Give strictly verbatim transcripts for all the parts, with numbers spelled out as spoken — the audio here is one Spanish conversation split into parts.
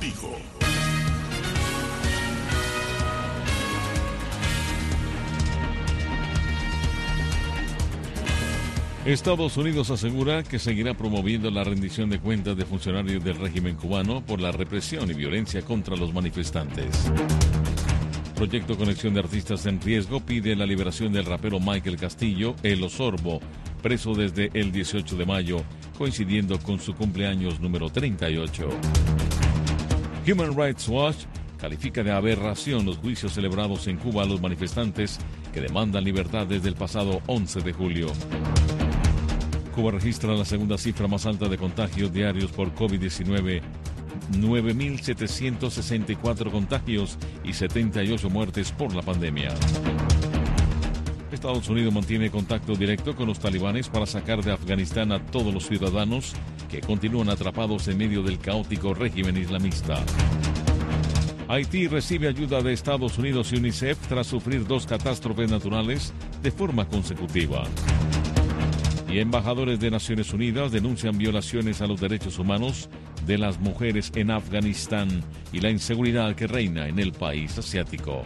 contigo. Estados Unidos asegura que seguirá promoviendo la rendición de cuentas de funcionarios del régimen cubano por la represión y violencia contra los manifestantes. Proyecto Conexión de Artistas en Riesgo pide la liberación del rapero Michael Castillo, el Osorbo, preso desde el dieciocho de mayo, coincidiendo con su cumpleaños número treinta y ocho. Human Rights Watch califica de aberración los juicios celebrados en Cuba a los manifestantes que demandan libertad desde el pasado once de julio. Cuba registra la segunda cifra más alta de contagios diarios por COVID diecinueve, nueve mil setecientos sesenta y cuatro contagios y setenta y ocho muertes por la pandemia. Estados Unidos mantiene contacto directo con los talibanes para sacar de Afganistán a todos los ciudadanos que continúan atrapados en medio del caótico régimen islamista. Haití recibe ayuda de Estados Unidos y UNICEF tras sufrir dos catástrofes naturales de forma consecutiva. Y embajadores de Naciones Unidas denuncian violaciones a los derechos humanos de las mujeres en Afganistán y la inseguridad que reina en el país asiático.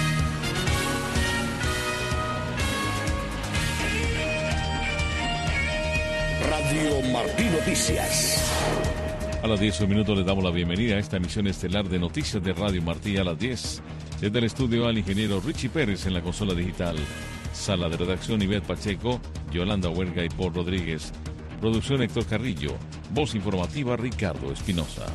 Radio Martí Noticias. A las diez minutos les damos la bienvenida a esta emisión estelar de Noticias de Radio Martí a las diez. Desde el estudio al ingeniero Richie Pérez en la consola digital. Sala de redacción Ivette Pacheco, Yolanda Huerga y Paul Rodríguez. Producción Héctor Carrillo. Voz informativa Ricardo Espinosa.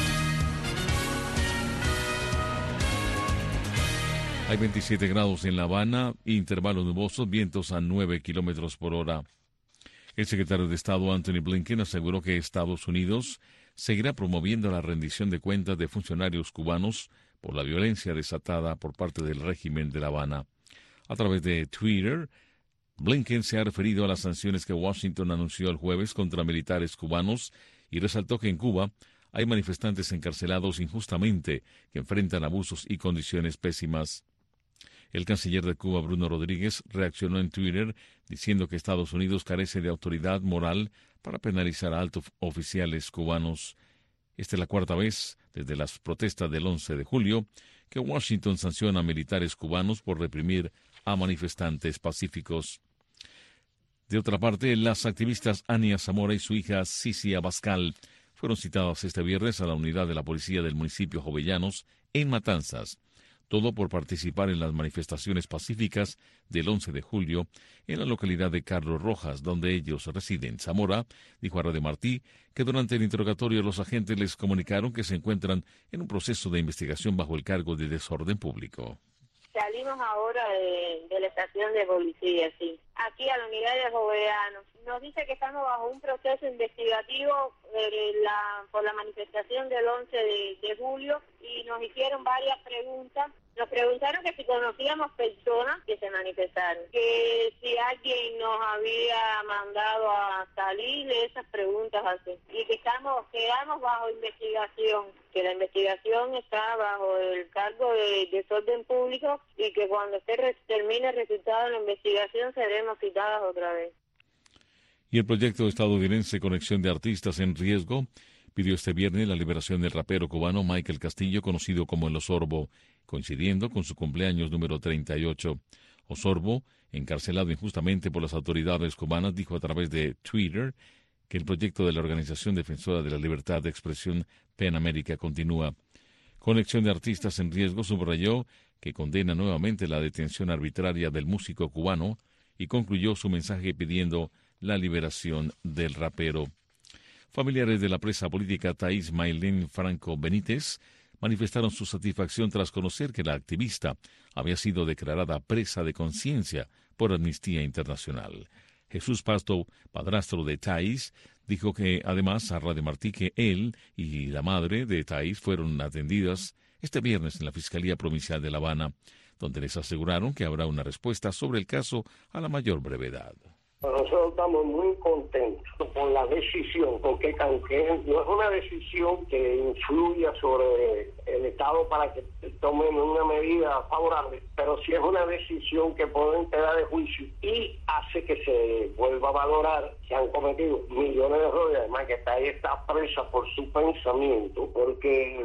Hay veintisiete grados en La Habana, intervalos nubosos, vientos a nueve kilómetros por hora. El secretario de Estado Anthony Blinken aseguró que Estados Unidos seguirá promoviendo la rendición de cuentas de funcionarios cubanos por la violencia desatada por parte del régimen de La Habana. A través de Twitter, Blinken se ha referido a las sanciones que Washington anunció el jueves contra militares cubanos y resaltó que en Cuba hay manifestantes encarcelados injustamente que enfrentan abusos y condiciones pésimas. El canciller de Cuba, Bruno Rodríguez, reaccionó en Twitter diciendo que Estados Unidos carece de autoridad moral para penalizar a altos oficiales cubanos. Esta es la cuarta vez desde las protestas del once de julio que Washington sanciona a militares cubanos por reprimir a manifestantes pacíficos. De otra parte, las activistas Ania Zamora y su hija Cici Abascal fueron citadas este viernes a la unidad de la policía del municipio Jovellanos en Matanzas, todo por participar en las manifestaciones pacíficas del once de julio en la localidad de Carlos Rojas, donde ellos residen. Zamora dijo a Radio Martí que durante el interrogatorio los agentes les comunicaron que se encuentran en un proceso de investigación bajo el cargo de desorden público. Salimos ahora de, de la estación de policía, sí. Aquí a la unidad de Jovellanos. Nos dice que estamos bajo un proceso investigativo eh, la, por la manifestación del once de, de julio y nos hicieron varias preguntas. Nos preguntaron que si conocíamos personas que se manifestaron, que si alguien nos había mandado a salir de esas preguntas así, y que estamos quedamos bajo investigación, que la investigación está bajo el cargo de desorden público y que cuando se re- termine el resultado de la investigación seremos citadas otra vez. Y el proyecto estadounidense Conexión de Artistas en Riesgo pidió este viernes la liberación del rapero cubano Michael Castillo, conocido como el Osorbo, coincidiendo con su cumpleaños número treinta y ocho. Osorbo, encarcelado injustamente por las autoridades cubanas, dijo a través de Twitter que el proyecto de la Organización Defensora de la Libertad de Expresión PEN América continúa. Conexión de Artistas en Riesgo subrayó que condena nuevamente la detención arbitraria del músico cubano y concluyó su mensaje pidiendo la liberación del rapero. Familiares de la presa política Thais Maylene Franco Benítez manifestaron su satisfacción tras conocer que la activista había sido declarada presa de conciencia por Amnistía Internacional. Jesús Pasto, padrastro de Thais, dijo que además a Radio Martí que él y la madre de Thais fueron atendidas este viernes en la Fiscalía Provincial de La Habana, donde les aseguraron que habrá una respuesta sobre el caso a la mayor brevedad. Nosotros estamos muy contentos con la decisión, porque aunque no es una decisión que influya sobre el Estado para que tomen una medida favorable, pero sí es una decisión que puede enterar de juicio y hace que se vuelva a valorar que han cometido millones de errores, además que está ahí está presa por su pensamiento, porque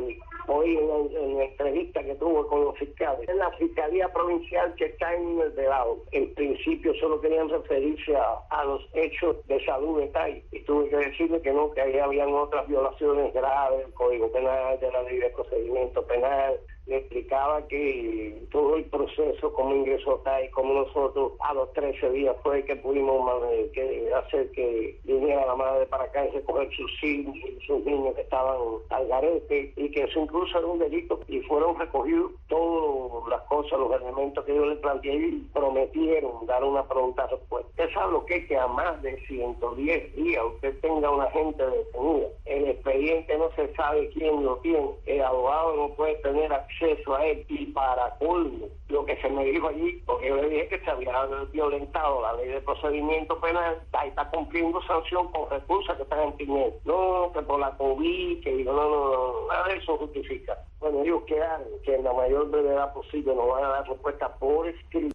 hoy en, en la entrevista que tuvo con los fiscales. Es la Fiscalía Provincial que está en el velado. En principio solo querían referirse a, a los hechos de salud de Tai, y tuve que decirle que no, que ahí habían otras violaciones graves del Código Penal, de la Ley de Procedimiento Penal. Le explicaba que todo el proceso, como ingresó Tai, como nosotros, a los trece días fue que pudimos que hacer que viniera la madre para acá y recoger sus hijos, sus niños que estaban al garete, y que eso incluso era un delito, y fueron recogidos todas las cosas, los elementos que yo le planteé, y prometieron dar una pronta respuesta. Usted sabe lo que es que a más de ciento diez días usted tenga una gente detenida. El expediente no se sabe quién lo tiene, el abogado no puede tener acceso a él, y para colmo, lo que se me dijo allí, porque yo le dije que se había violentado la Ley de Procedimiento Penal, ahí está cumpliendo sanción con recursos que están en Piñel. No, que por la COVID, que digo, no, no, no, nada de eso justifica. Bueno, ellos quedan que en la mayor brevedad posible nos van a dar respuesta por escrito.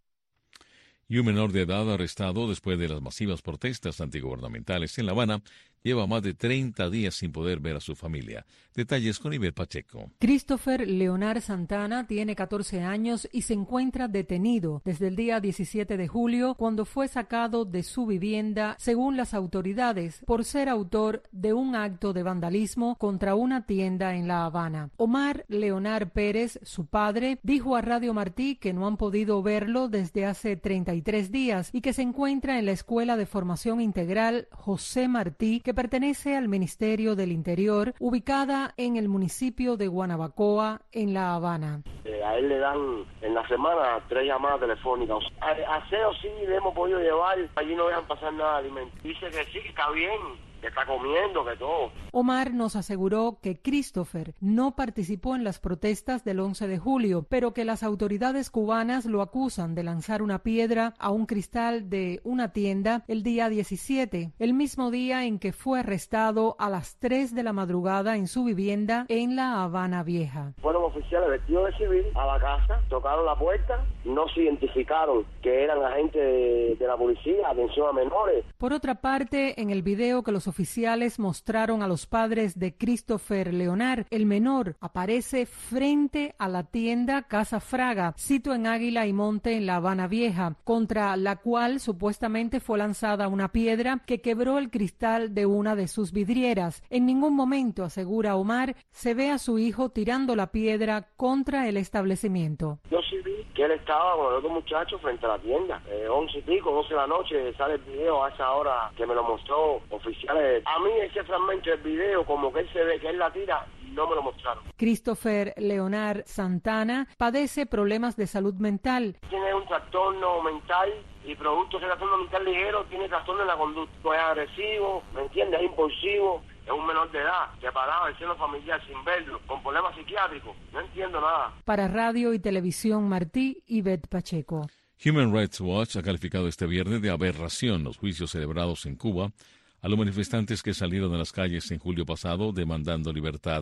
Y un menor de edad arrestado después de las masivas protestas antigubernamentales en La Habana lleva más de treinta días sin poder ver a su familia. Detalles con Ivette Pacheco. Christopher Leonard Santana tiene catorce años y se encuentra detenido desde el día diecisiete de julio, cuando fue sacado de su vivienda, según las autoridades, por ser autor de un acto de vandalismo contra una tienda en La Habana. Omar Leonard Pérez, su padre, dijo a Radio Martí que no han podido verlo desde hace treinta y tres días y que se encuentra en la Escuela de Formación Integral José Martí, que pertenece al Ministerio del Interior, ubicada en el municipio de Guanabacoa, en La Habana. Eh, a él le dan en la semana tres llamadas telefónicas. A, aseo sí le hemos podido llevar, allí no dejan pasar nada de alimento. Dice que sí, que está bien, que está comiendo, que todo. Omar nos aseguró que Christopher no participó en las protestas del once de julio, pero que las autoridades cubanas lo acusan de lanzar una piedra a un cristal de una tienda el día diecisiete, el mismo día en que fue arrestado a las tres de la madrugada en su vivienda en La Habana Vieja. Fueron oficiales vestidos de civil a la casa, tocaron la puerta, no se identificaron que eran agentes de, de la policía, atención a menores. Por otra parte, en el video que los oficiales mostraron a los padres de Christopher Leonard, el menor aparece frente a la tienda Casa Fraga, sito en Águila y Monte en La Habana Vieja, contra la cual supuestamente fue lanzada una piedra que quebró el cristal de una de sus vidrieras. En ningún momento, asegura Omar, se ve a su hijo tirando la piedra contra el establecimiento. Yo sí vi que él estaba con el otro muchacho frente a la tienda, eh, once y pico, doce de la noche, sale el video a esa hora que me lo mostró oficiales. A mí ese fragmento del video, como que él se ve que él la tira, no me lo mostraron. Christopher Leonard Santana padece problemas de salud mental. Tiene un trastorno mental y producto de ese trastorno mental ligero, tiene trastorno en la conducta. Es agresivo, ¿me entiendes? Es impulsivo. Es un menor de edad, separado del seno familiar sin verlo, con problemas psiquiátricos. No entiendo nada. Para Radio y Televisión Martí, Ivette Pacheco. Human Rights Watch ha calificado este viernes de aberración los juicios celebrados en Cuba a los manifestantes que salieron a las calles en julio pasado demandando libertad.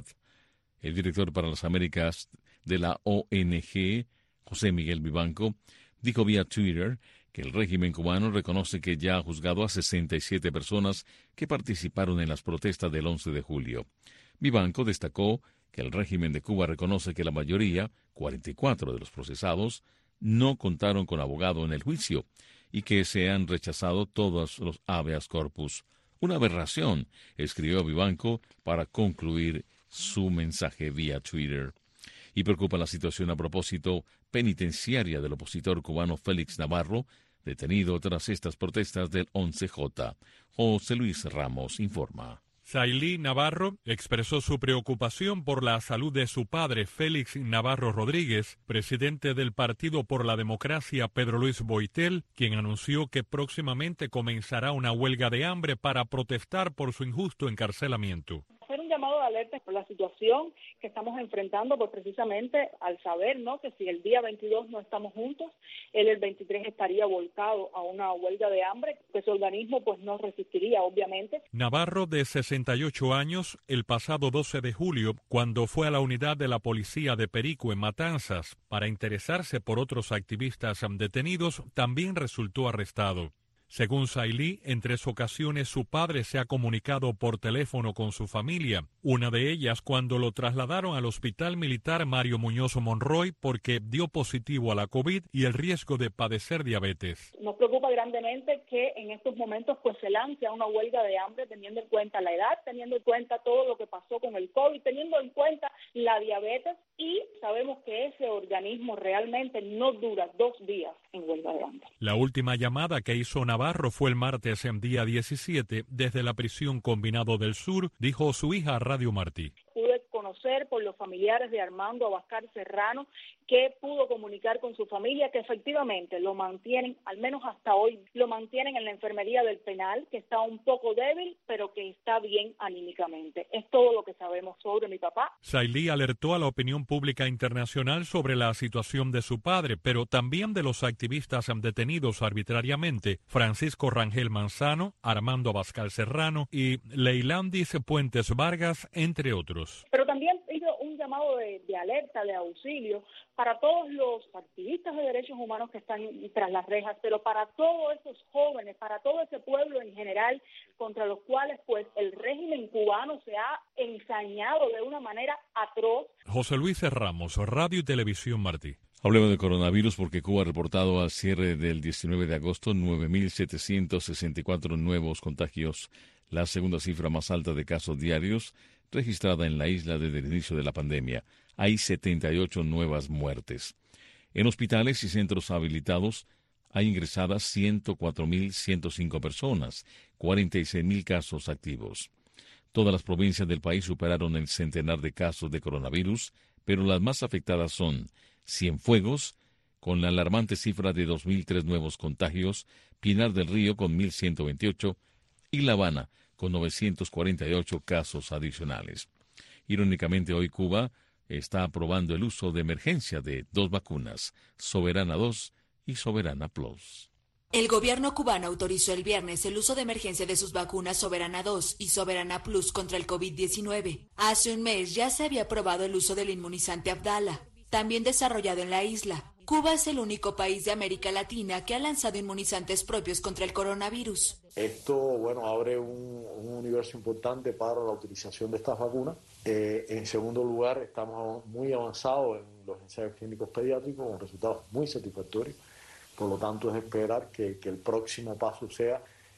El director para las Américas de la O N G, José Miguel Vivanco, dijo vía Twitter que el régimen cubano reconoce que ya ha juzgado a sesenta y siete personas que participaron en las protestas del once de julio. Vivanco destacó que el régimen de Cuba reconoce que la mayoría, cuarenta y cuatro de los procesados, no contaron con abogado en el juicio y que se han rechazado todos los habeas corpus. Una aberración, escribió Vivanco para concluir su mensaje vía Twitter. Y preocupa la situación a propósito penitenciaria del opositor cubano Félix Navarro, detenido tras estas protestas del once J. José Luis Ramos informa. Sailí Navarro expresó su preocupación por la salud de su padre, Félix Navarro Rodríguez, presidente del Partido por la Democracia Pedro Luis Boitel, quien anunció que próximamente comenzará una huelga de hambre para protestar por su injusto encarcelamiento. Hacer un llamado de alerta por la situación que estamos enfrentando, pues precisamente al saber, ¿no?, que si el día veintidós no estamos juntos, él el veintitrés estaría volcado a una huelga de hambre, que su organismo pues no resistiría, obviamente. Navarro, de sesenta y ocho años, el pasado doce de julio, cuando fue a la unidad de la policía de Perico en Matanzas para interesarse por otros activistas detenidos, también resultó arrestado. Según Sailí, en tres ocasiones su padre se ha comunicado por teléfono con su familia, una de ellas cuando lo trasladaron al Hospital Militar Mario Muñoz Monroy porque dio positivo a la COVID y el riesgo de padecer diabetes. Nos preocupa grandemente que en estos momentos pues se lance a una huelga de hambre teniendo en cuenta la edad, teniendo en cuenta todo lo que pasó con el COVID, teniendo en cuenta la diabetes, y sabemos que ese organismo realmente no dura dos días en huelga de hambre. La última llamada que hizo Navarro fue el martes en día diecisiete desde la prisión Combinado del Sur, dijo su hija a Radio Martí. Pude conocer por los familiares de Armando Abascal Serrano que pudo comunicar con su familia que efectivamente lo mantienen, al menos hasta hoy, lo mantienen en la enfermería del penal, que está un poco débil, pero que está bien anímicamente. Es todo lo que sabemos sobre mi papá. Sailí alertó a la opinión pública internacional sobre la situación de su padre, pero también de los activistas detenidos arbitrariamente, Francisco Rangel Manzano, Armando Abascal Serrano y Leilandis Puentes Vargas, entre otros. Pero también hizo un llamado de, de alerta, de auxilio, para todos los activistas de derechos humanos que están tras las rejas, pero para todos esos jóvenes, para todo ese pueblo en general, contra los cuales pues el régimen cubano se ha ensañado de una manera atroz. José Luis Ramos, Radio y Televisión Martí. Hablemos de coronavirus porque Cuba ha reportado al cierre del diecinueve de agosto nueve mil setecientos sesenta y cuatro nuevos contagios, la segunda cifra más alta de casos diarios registrada en la isla desde el inicio de la pandemia. Hay setenta y ocho nuevas muertes. En hospitales y centros habilitados hay ingresadas ciento cuatro mil ciento cinco personas, cuarenta y seis mil casos activos. Todas las provincias del país superaron el centenar de casos de coronavirus, pero las más afectadas son Cienfuegos, con la alarmante cifra de dos mil tres nuevos contagios, Pinar del Río con mil ciento veintiocho y La Habana con novecientos cuarenta y ocho casos adicionales. Irónicamente, hoy Cuba está aprobando el uso de emergencia de dos vacunas, Soberana dos y Soberana Plus. El gobierno cubano autorizó el viernes el uso de emergencia de sus vacunas Soberana dos y Soberana Plus contra el COVID diecinueve. Hace un mes ya se había aprobado el uso del inmunizante Abdala, también desarrollado en la isla. Cuba es el único país de América Latina que ha lanzado inmunizantes propios contra el coronavirus. Esto, bueno, abre un, un universo importante para la utilización de estas vacunas. Eh, en segundo lugar, estamos muy avanzados en los ensayos clínicos pediátricos con resultados muy satisfactorios. Por lo tanto, es esperar que, que el próximo paso sea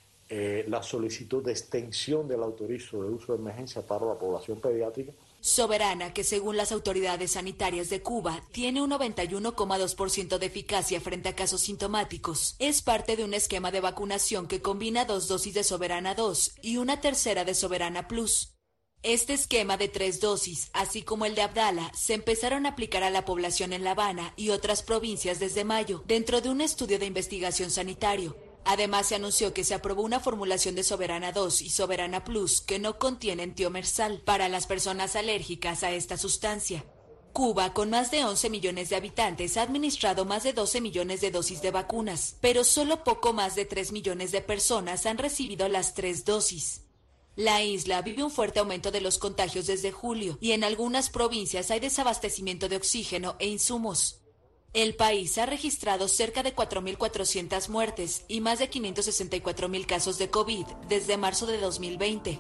eh, la solicitud de extensión del autorizo de uso de emergencia para la población pediátrica. Soberana, que según las autoridades sanitarias de Cuba, tiene un noventa y uno coma dos por ciento de eficacia frente a casos sintomáticos, es parte de un esquema de vacunación que combina dos dosis de Soberana dos y una tercera de Soberana Plus. Este esquema de tres dosis, así como el de Abdala, se empezaron a aplicar a la población en La Habana y otras provincias desde mayo, dentro de un estudio de investigación sanitario. Además, se anunció que se aprobó una formulación de Soberana dos y Soberana Plus que no contienen tiomersal para las personas alérgicas a esta sustancia. Cuba, con más de once millones de habitantes, ha administrado más de doce millones de dosis de vacunas, pero solo poco más de tres millones de personas han recibido las tres dosis. La isla vive un fuerte aumento de los contagios desde julio y en algunas provincias hay desabastecimiento de oxígeno e insumos. El país ha registrado cerca de cuatro mil cuatrocientas muertes y más de quinientos sesenta y cuatro mil casos de COVID desde marzo de dos mil veinte.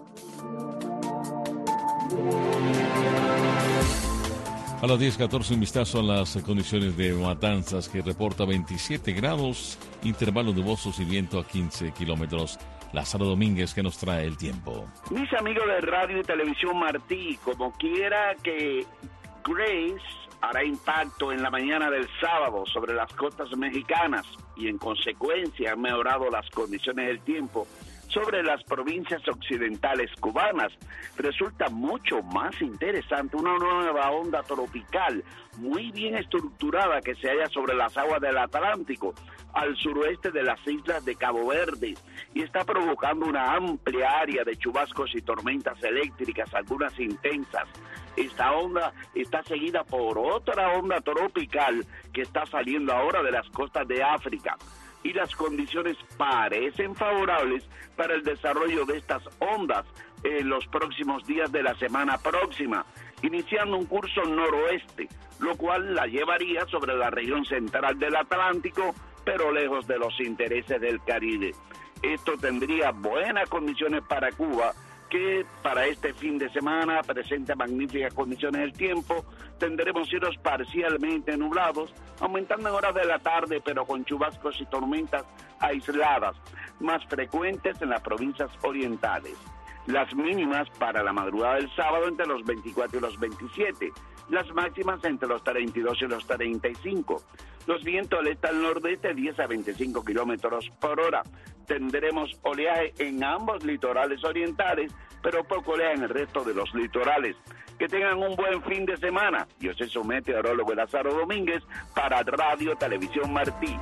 A las diez catorce, un vistazo a las condiciones de Matanzas, que reporta veintisiete grados, intervalos nubosos y viento a quince kilómetros. Lázaro Domínguez, que nos trae el tiempo. Mis amigos de Radio y Televisión Martí, como quiera que Grace hará impacto en la mañana del sábado sobre las costas mexicanas y en consecuencia han mejorado las condiciones del tiempo sobre las provincias occidentales cubanas. Resulta mucho más interesante una nueva onda tropical muy bien estructurada que se halla sobre las aguas del Atlántico al suroeste de las islas de Cabo Verde y está provocando una amplia área de chubascos y tormentas eléctricas, algunas intensas. Esta onda está seguida por otra onda tropical que está saliendo ahora de las costas de África y las condiciones parecen favorables para el desarrollo de estas ondas en los próximos días de la semana próxima, iniciando un curso noroeste, lo cual la llevaría sobre la región central del Atlántico pero lejos de los intereses del Caribe. Esto tendría buenas condiciones para Cuba, que para este fin de semana presenta magníficas condiciones del tiempo. Tendremos cielos parcialmente nublados, aumentando en horas de la tarde, pero con chubascos y tormentas aisladas, más frecuentes en las provincias orientales. Las mínimas para la madrugada del sábado entre los veinticuatro y los veintisiete, las máximas entre los treinta y dos y los treinta y cinco. Los vientos del este al nordeste diez a veinticinco kilómetros por hora. Tendremos oleaje en ambos litorales orientales, pero poco oleaje en el resto de los litorales. Que tengan un buen fin de semana. Yo soy su meteorólogo Lázaro Domínguez para Radio Televisión Martí.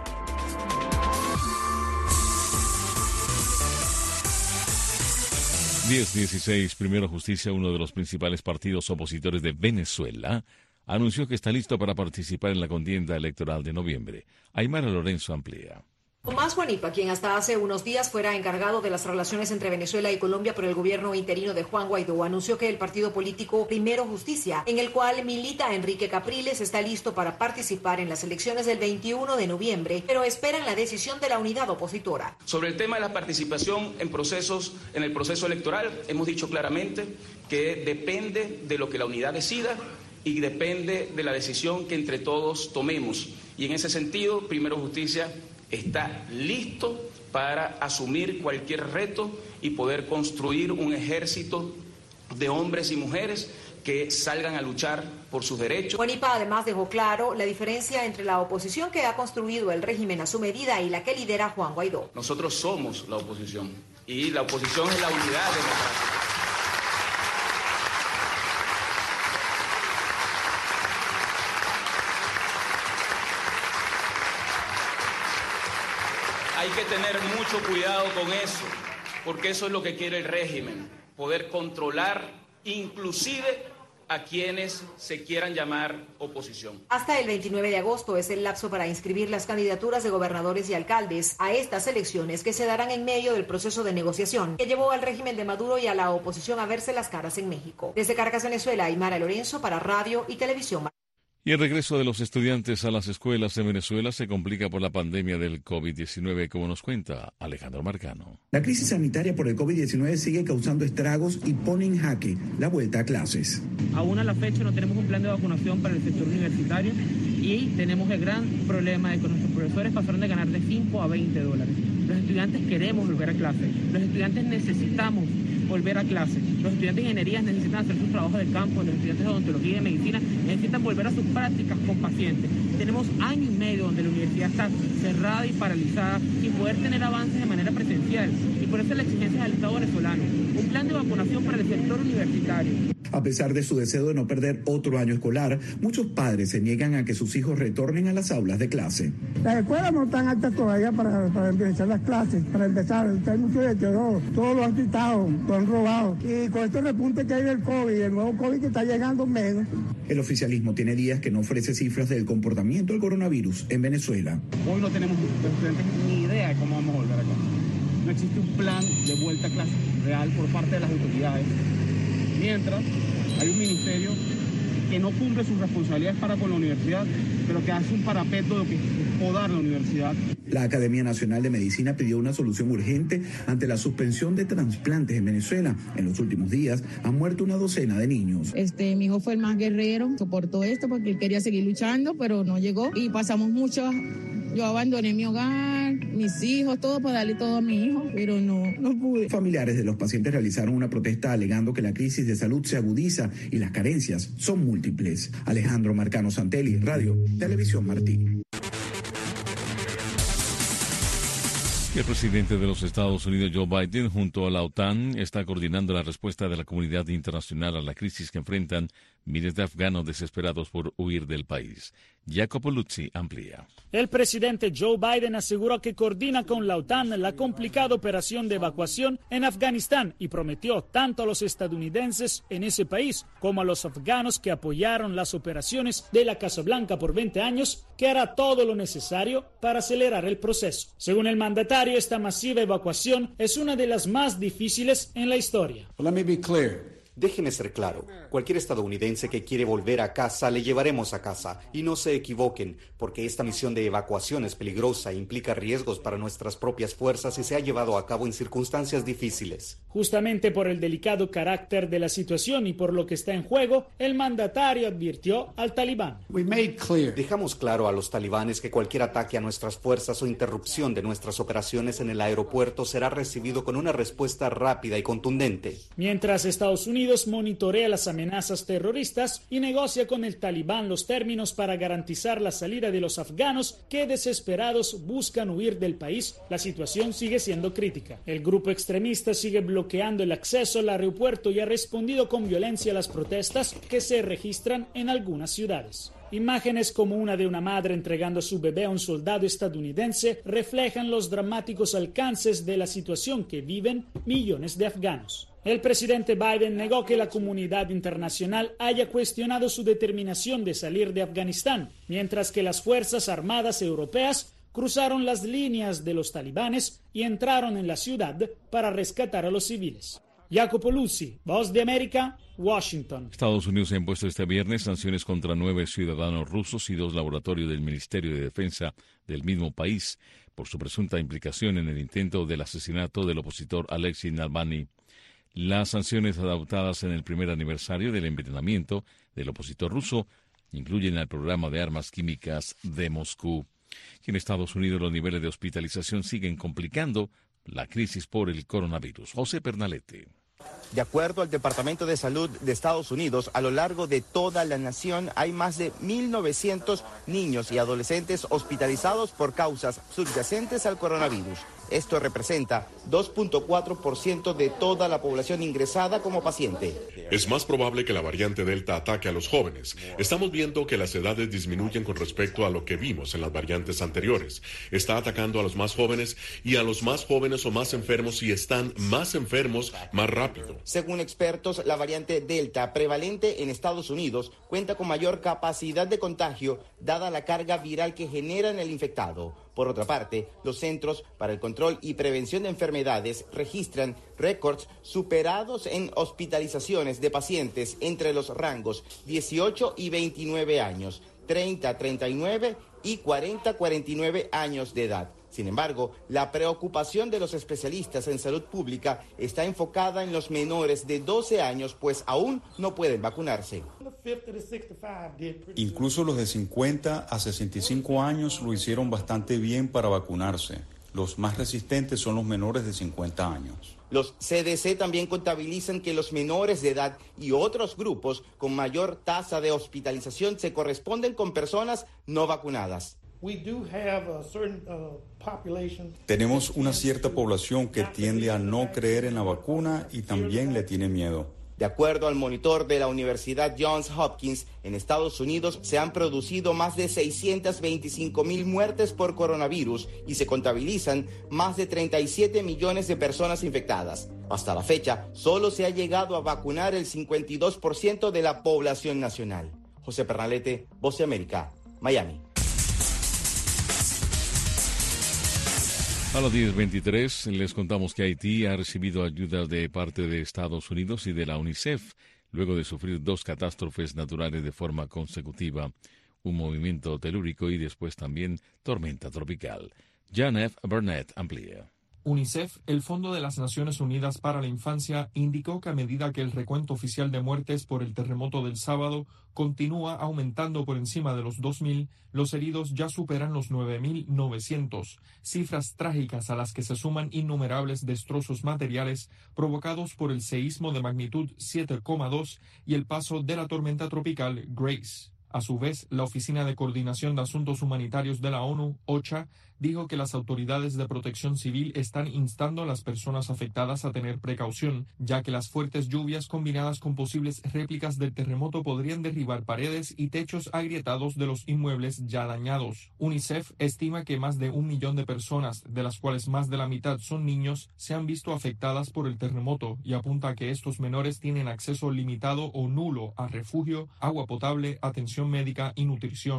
diez dieciséis, Primero Justicia, uno de los principales partidos opositores de Venezuela, anunció que está listo para participar en la contienda electoral de noviembre. Aymara Lorenzo amplía. Tomás Guanipa, quien hasta hace unos días fuera encargado de las relaciones entre Venezuela y Colombia por el gobierno interino de Juan Guaidó, anunció que el partido político Primero Justicia, en el cual milita Enrique Capriles, está listo para participar en las elecciones del veintiuno de noviembre, pero esperan la decisión de la unidad opositora. Sobre el tema de la participación en procesos, en el proceso electoral, hemos dicho claramente que depende de lo que la unidad decida y depende de la decisión que entre todos tomemos. Y en ese sentido, Primero Justicia está listo para asumir cualquier reto y poder construir un ejército de hombres y mujeres que salgan a luchar por sus derechos. Guanipa además dejó claro la diferencia entre la oposición que ha construido el régimen a su medida y la que lidera Juan Guaidó. Nosotros somos la oposición y la oposición es la unidad democrática. Hay que tener mucho cuidado con eso, porque eso es lo que quiere el régimen, poder controlar inclusive a quienes se quieran llamar oposición. Hasta el veintinueve de agosto es el lapso para inscribir las candidaturas de gobernadores y alcaldes a estas elecciones que se darán en medio del proceso de negociación que llevó al régimen de Maduro y a la oposición a verse las caras en México. Desde Caracas, Venezuela, Aymara Lorenzo para Radio y Televisión. Y el regreso de los estudiantes a las escuelas en Venezuela se complica por la pandemia del COVID diecinueve, como nos cuenta Alejandro Marcano. La crisis sanitaria por el COVID diecinueve sigue causando estragos y pone en jaque la vuelta a clases. Aún a la fecha no tenemos un plan de vacunación para el sector universitario y tenemos el gran problema de que nuestros profesores pasaron de ganar de cinco a veinte dólares. Los estudiantes queremos volver a clase, los estudiantes necesitamos volver a clase, los estudiantes de ingeniería necesitan hacer sus trabajos de campo, los estudiantes de odontología y de medicina necesitan volver a sus prácticas con pacientes. Tenemos año y medio donde la universidad está cerrada y paralizada sin poder tener avances de manera presencial, y por eso la exigencia del Estado venezolano, un plan de vacunación para el sector universitario. A pesar de su deseo de no perder otro año escolar, muchos padres se niegan a que sus hijos retornen a las aulas de clase. Las escuelas no están altas todavía para, para empezar las clases, para empezar. Hay mucho deterioro, todo lo han quitado, lo han robado. Y con este repunte que hay del COVID, el nuevo COVID que está llegando menos. El oficialismo tiene días que no ofrece cifras del comportamiento del coronavirus en Venezuela. Hoy no tenemos los estudiantes ni idea de cómo vamos a volver a clase. No existe un plan de vuelta a clase real por parte de las autoridades. Mientras hay un ministerio que no cumple sus responsabilidades para con la universidad, pero que hace un parapeto de lo que es podar la universidad. La Academia Nacional de Medicina pidió una solución urgente ante la suspensión de trasplantes en Venezuela. En los últimos días han muerto una docena de niños. Este, mi hijo fue el más guerrero, soportó esto porque él quería seguir luchando, pero no llegó y pasamos mucho. Yo abandoné mi hogar, mis hijos, todo para darle todo a mi hijo, pero no, no pude. Familiares de los pacientes realizaron una protesta alegando que la crisis de salud se agudiza y las carencias son múltiples. Alejandro Marcano Santelli, Radio Televisión Martí. El presidente de los Estados Unidos, Joe Biden, junto a la OTAN, está coordinando la respuesta de la comunidad internacional a la crisis que enfrentan miles de afganos desesperados por huir del país. Jacopo Luzzi amplía. El presidente Joe Biden aseguró que coordina con la OTAN la complicada operación de evacuación en Afganistán y prometió tanto a los estadounidenses en ese país como a los afganos que apoyaron las operaciones de la Casa Blanca por veinte años que hará todo lo necesario para acelerar el proceso. Según el mandatario, esta masiva evacuación es una de las más difíciles en la historia. Well, let me be clear. Déjeme ser claro, cualquier estadounidense que quiere volver a casa le llevaremos a casa. Y no se equivoquen, porque esta misión de evacuación es peligrosa e implica riesgos para nuestras propias fuerzas y se ha llevado a cabo en circunstancias difíciles. Justamente por el delicado carácter de la situación y por lo que está en juego, el mandatario advirtió al talibán. Dejamos claro a los talibanes que cualquier ataque a nuestras fuerzas o interrupción de nuestras operaciones en el aeropuerto será recibido con una respuesta rápida y contundente. Mientras Estados Unidos monitorea las amenazas terroristas y negocia con el talibán los términos para garantizar la salida de los afganos que desesperados buscan huir del país, la situación sigue siendo crítica. El grupo extremista sigue bloqueando el acceso al aeropuerto y ha respondido con violencia a las protestas que se registran en algunas ciudades. Imágenes como una de una madre entregando a su bebé a un soldado estadounidense reflejan los dramáticos alcances de la situación que viven millones de afganos. El presidente Biden negó que la comunidad internacional haya cuestionado su determinación de salir de Afganistán, mientras que las Fuerzas Armadas europeas cruzaron las líneas de los talibanes y entraron en la ciudad para rescatar a los civiles. Jacopo Luzzi, Voz de América, Washington. Estados Unidos ha impuesto este viernes sanciones contra nueve ciudadanos rusos y dos laboratorios del Ministerio de Defensa del mismo país por su presunta implicación en el intento del asesinato del opositor Alexei Navalny. Las sanciones adoptadas en el primer aniversario del envenenamiento del opositor ruso incluyen el programa de armas químicas de Moscú. Y en Estados Unidos los niveles de hospitalización siguen complicando la crisis por el coronavirus. José Pernalete. De acuerdo al Departamento de Salud de Estados Unidos, a lo largo de toda la nación hay más de mil novecientos niños y adolescentes hospitalizados por causas subyacentes al coronavirus. Esto representa dos punto cuatro por ciento de toda la población ingresada como paciente. Es más probable que la variante Delta ataque a los jóvenes. Estamos viendo que las edades disminuyen con respecto a lo que vimos en las variantes anteriores. Está atacando a los más jóvenes y a los más jóvenes o más enfermos y están más enfermos más rápido. Según expertos, la variante Delta prevalente en Estados Unidos cuenta con mayor capacidad de contagio dada la carga viral que genera en el infectado. Por otra parte, los Centros para el Control y Prevención de Enfermedades registran récords superados en hospitalizaciones de pacientes entre los rangos dieciocho y veintinueve años, treinta a treinta y nueve y cuarenta a cuarenta y nueve años de edad. Sin embargo, la preocupación de los especialistas en salud pública está enfocada en los menores de doce años, pues aún no pueden vacunarse. Incluso los de cincuenta a sesenta y cinco años lo hicieron bastante bien para vacunarse. Los más resistentes son los menores de cincuenta años. Los C D C también contabilizan que los menores de edad y otros grupos con mayor tasa de hospitalización se corresponden con personas no vacunadas. Tenemos una cierta población que tiende a no creer en la vacuna y también le tiene miedo. De acuerdo al monitor de la Universidad Johns Hopkins, en Estados Unidos se han producido más de seiscientas veinticinco mil muertes por coronavirus y se contabilizan más de treinta y siete millones de personas infectadas. Hasta la fecha, solo se ha llegado a vacunar el cincuenta y dos por ciento de la población nacional. José Pernalete, Voz de América, Miami. A las diez veintitrés les contamos que Haití ha recibido ayuda de parte de Estados Unidos y de la UNICEF luego de sufrir dos catástrofes naturales de forma consecutiva, un movimiento telúrico y después también tormenta tropical. John F. Burnett amplía. UNICEF, el Fondo de las Naciones Unidas para la Infancia, indicó que a medida que el recuento oficial de muertes por el terremoto del sábado continúa aumentando por encima de los dos mil, los heridos ya superan los nueve mil novecientos, cifras trágicas a las que se suman innumerables destrozos materiales provocados por el seísmo de magnitud siete coma dos y el paso de la tormenta tropical Grace. A su vez, la Oficina de Coordinación de Asuntos Humanitarios de la ONU, OCHA, dijo que las autoridades de protección civil están instando a las personas afectadas a tener precaución, ya que las fuertes lluvias combinadas con posibles réplicas del terremoto podrían derribar paredes y techos agrietados de los inmuebles ya dañados. UNICEF estima que más de un millón de personas, de las cuales más de la mitad son niños, se han visto afectadas por el terremoto y apunta a que estos menores tienen acceso limitado o nulo a refugio, agua potable, atención médica y nutrición.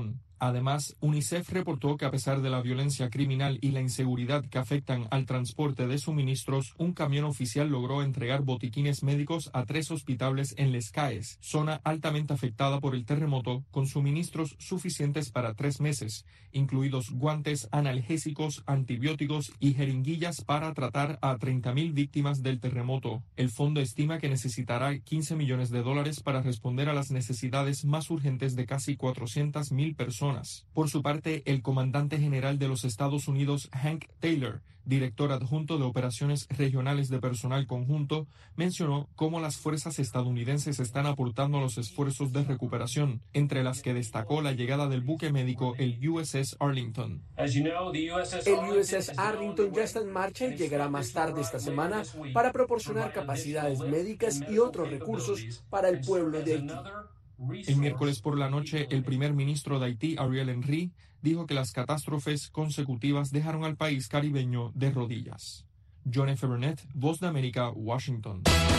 Además, UNICEF reportó que a pesar de la violencia criminal y la inseguridad que afectan al transporte de suministros, un camión oficial logró entregar botiquines médicos a tres hospitales en Les Cayes, zona altamente afectada por el terremoto, con suministros suficientes para tres meses, incluidos guantes, analgésicos, antibióticos y jeringuillas para tratar a treinta mil víctimas del terremoto. El fondo estima que necesitará quince millones de dólares para responder a las necesidades más urgentes de casi cuatrocientas mil personas. Por su parte, el comandante general de los Estados Unidos, Hank Taylor, director adjunto de Operaciones Regionales de Personal Conjunto, mencionó cómo las fuerzas estadounidenses están aportando a los esfuerzos de recuperación, entre las que destacó la llegada del buque médico, el U S S Arlington. El U S S Arlington ya está en marcha y llegará más tarde esta semana para proporcionar capacidades médicas y otros recursos para el pueblo de Haití. El miércoles por la noche, el primer ministro de Haití, Ariel Henry, dijo que las catástrofes consecutivas dejaron al país caribeño de rodillas. John F. Burnett, Voz de América, Washington.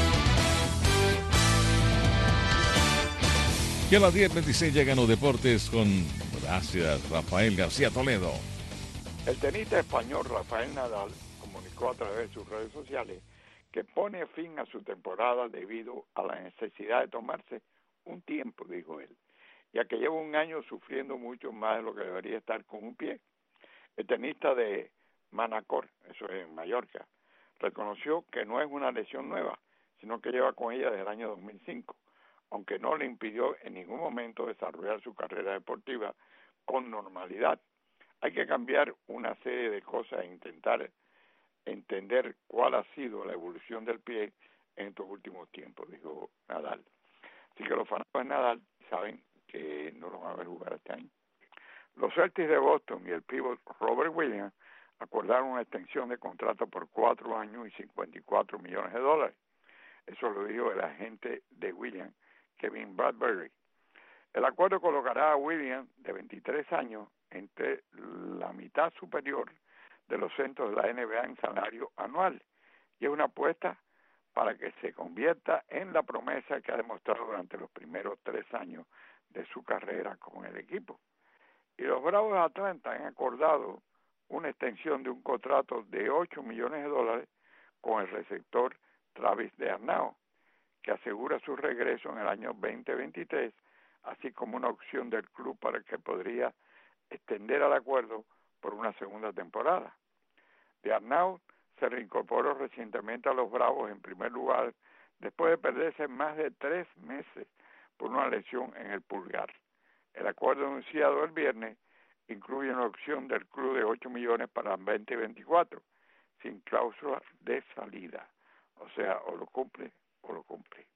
Y a las diez veintiséis llegan los deportes con, gracias, Rafael García Toledo. El tenista español Rafael Nadal comunicó a través de sus redes sociales que pone fin a su temporada debido a la necesidad de tomarse un tiempo, dijo él, ya que lleva un año sufriendo mucho más de lo que debería estar con un pie. El tenista de Manacor, eso es en Mallorca, reconoció que no es una lesión nueva, sino que lleva con ella desde el año dos mil cinco, aunque no le impidió en ningún momento desarrollar su carrera deportiva con normalidad. Hay que cambiar una serie de cosas e intentar entender cuál ha sido la evolución del pie en estos últimos tiempos, dijo Nadal. Así que los fanáticos de Nadal saben que no lo van a ver jugar este año. Los Celtics de Boston y el pívot Robert Williams acordaron una extensión de contrato por cuatro años y cincuenta y cuatro millones de dólares. Eso lo dijo el agente de Williams, Kevin Bradbury. El acuerdo colocará a Williams, de veintitrés años, entre la mitad superior de los centros de la N B A en salario anual, y es una apuesta para que se convierta en la promesa que ha demostrado durante los primeros tres años de su carrera con el equipo. Y los Bravos de Atlanta han acordado una extensión de un contrato de ocho millones de dólares con el receptor Travis d'Arnaud, que asegura su regreso en el año veinte veintitrés, así como una opción del club para que podría extender el acuerdo por una segunda temporada. D'Arnaud se reincorporó recientemente a los Bravos en primer lugar después de perderse más de tres meses por una lesión en el pulgar. El acuerdo anunciado el viernes incluye una opción del club de ocho millones para veinte veinticuatro, sin cláusula de salida. O sea, o lo cumple o lo cumple.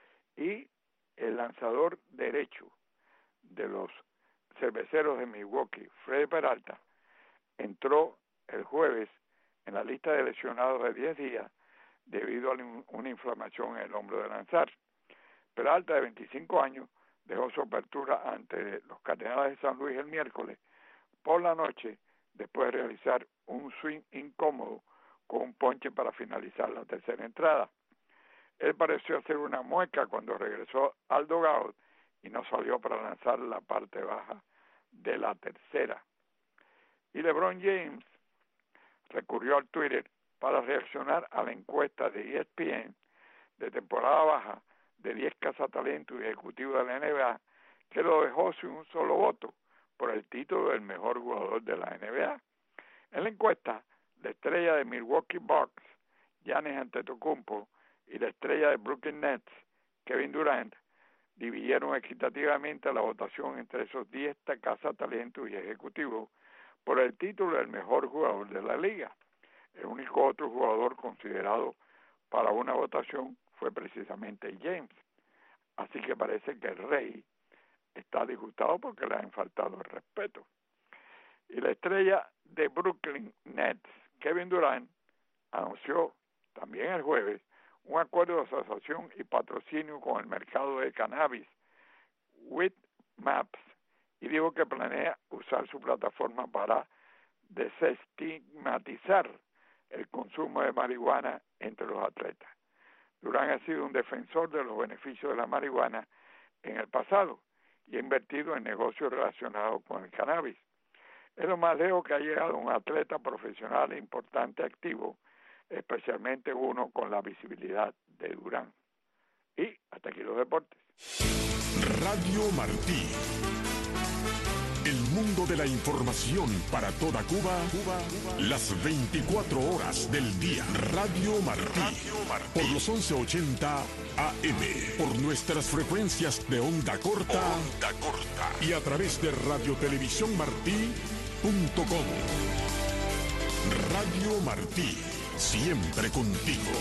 Y el lanzador derecho de los Cerveceros de Milwaukee, Freddy Peralta, entró el jueves en la lista de lesionados de diez días debido a una inflamación en el hombro de lanzar. Peralta, de veinticinco años, dejó su apertura ante los Cardenales de San Luis el miércoles por la noche después de realizar un swing incómodo con un ponche para finalizar la tercera entrada. Él pareció hacer una mueca cuando regresó al dugout y no salió para lanzar la parte baja de la tercera. Y LeBron James recurrió al Twitter para reaccionar a la encuesta de E S P N de temporada baja de diez cazatalentos y ejecutivos de la N B A, que lo dejó sin un solo voto por el título del mejor jugador de la N B A. En la encuesta, la estrella de Milwaukee Bucks, Giannis Antetokounmpo, y la estrella de Brooklyn Nets, Kevin Durant, dividieron equitativamente la votación entre esos diez cazatalentos y ejecutivos por el título del mejor jugador de la liga. El único otro jugador considerado para una votación fue precisamente James. Así que parece que el rey está disgustado porque le han faltado el respeto. Y la estrella de Brooklyn Nets, Kevin Durant, anunció también el jueves un acuerdo de asociación y patrocinio con el mercado de cannabis, With Maps, y dijo que planea usar su plataforma para desestigmatizar el consumo de marihuana entre los atletas. Durant ha sido un defensor de los beneficios de la marihuana en el pasado y ha invertido en negocios relacionados con el cannabis. Es lo más lejos que ha llegado un atleta profesional e importante activo, especialmente uno con la visibilidad de Durán. Y hasta aquí los deportes. Radio Martí. El mundo de la información para toda Cuba, Cuba, Cuba, las veinticuatro horas del día. Radio Martí, Radio Martí. Por los once ochenta A M, por nuestras frecuencias de onda corta, onda corta y a través de radio televisión martí punto com. Radio Martí, siempre contigo.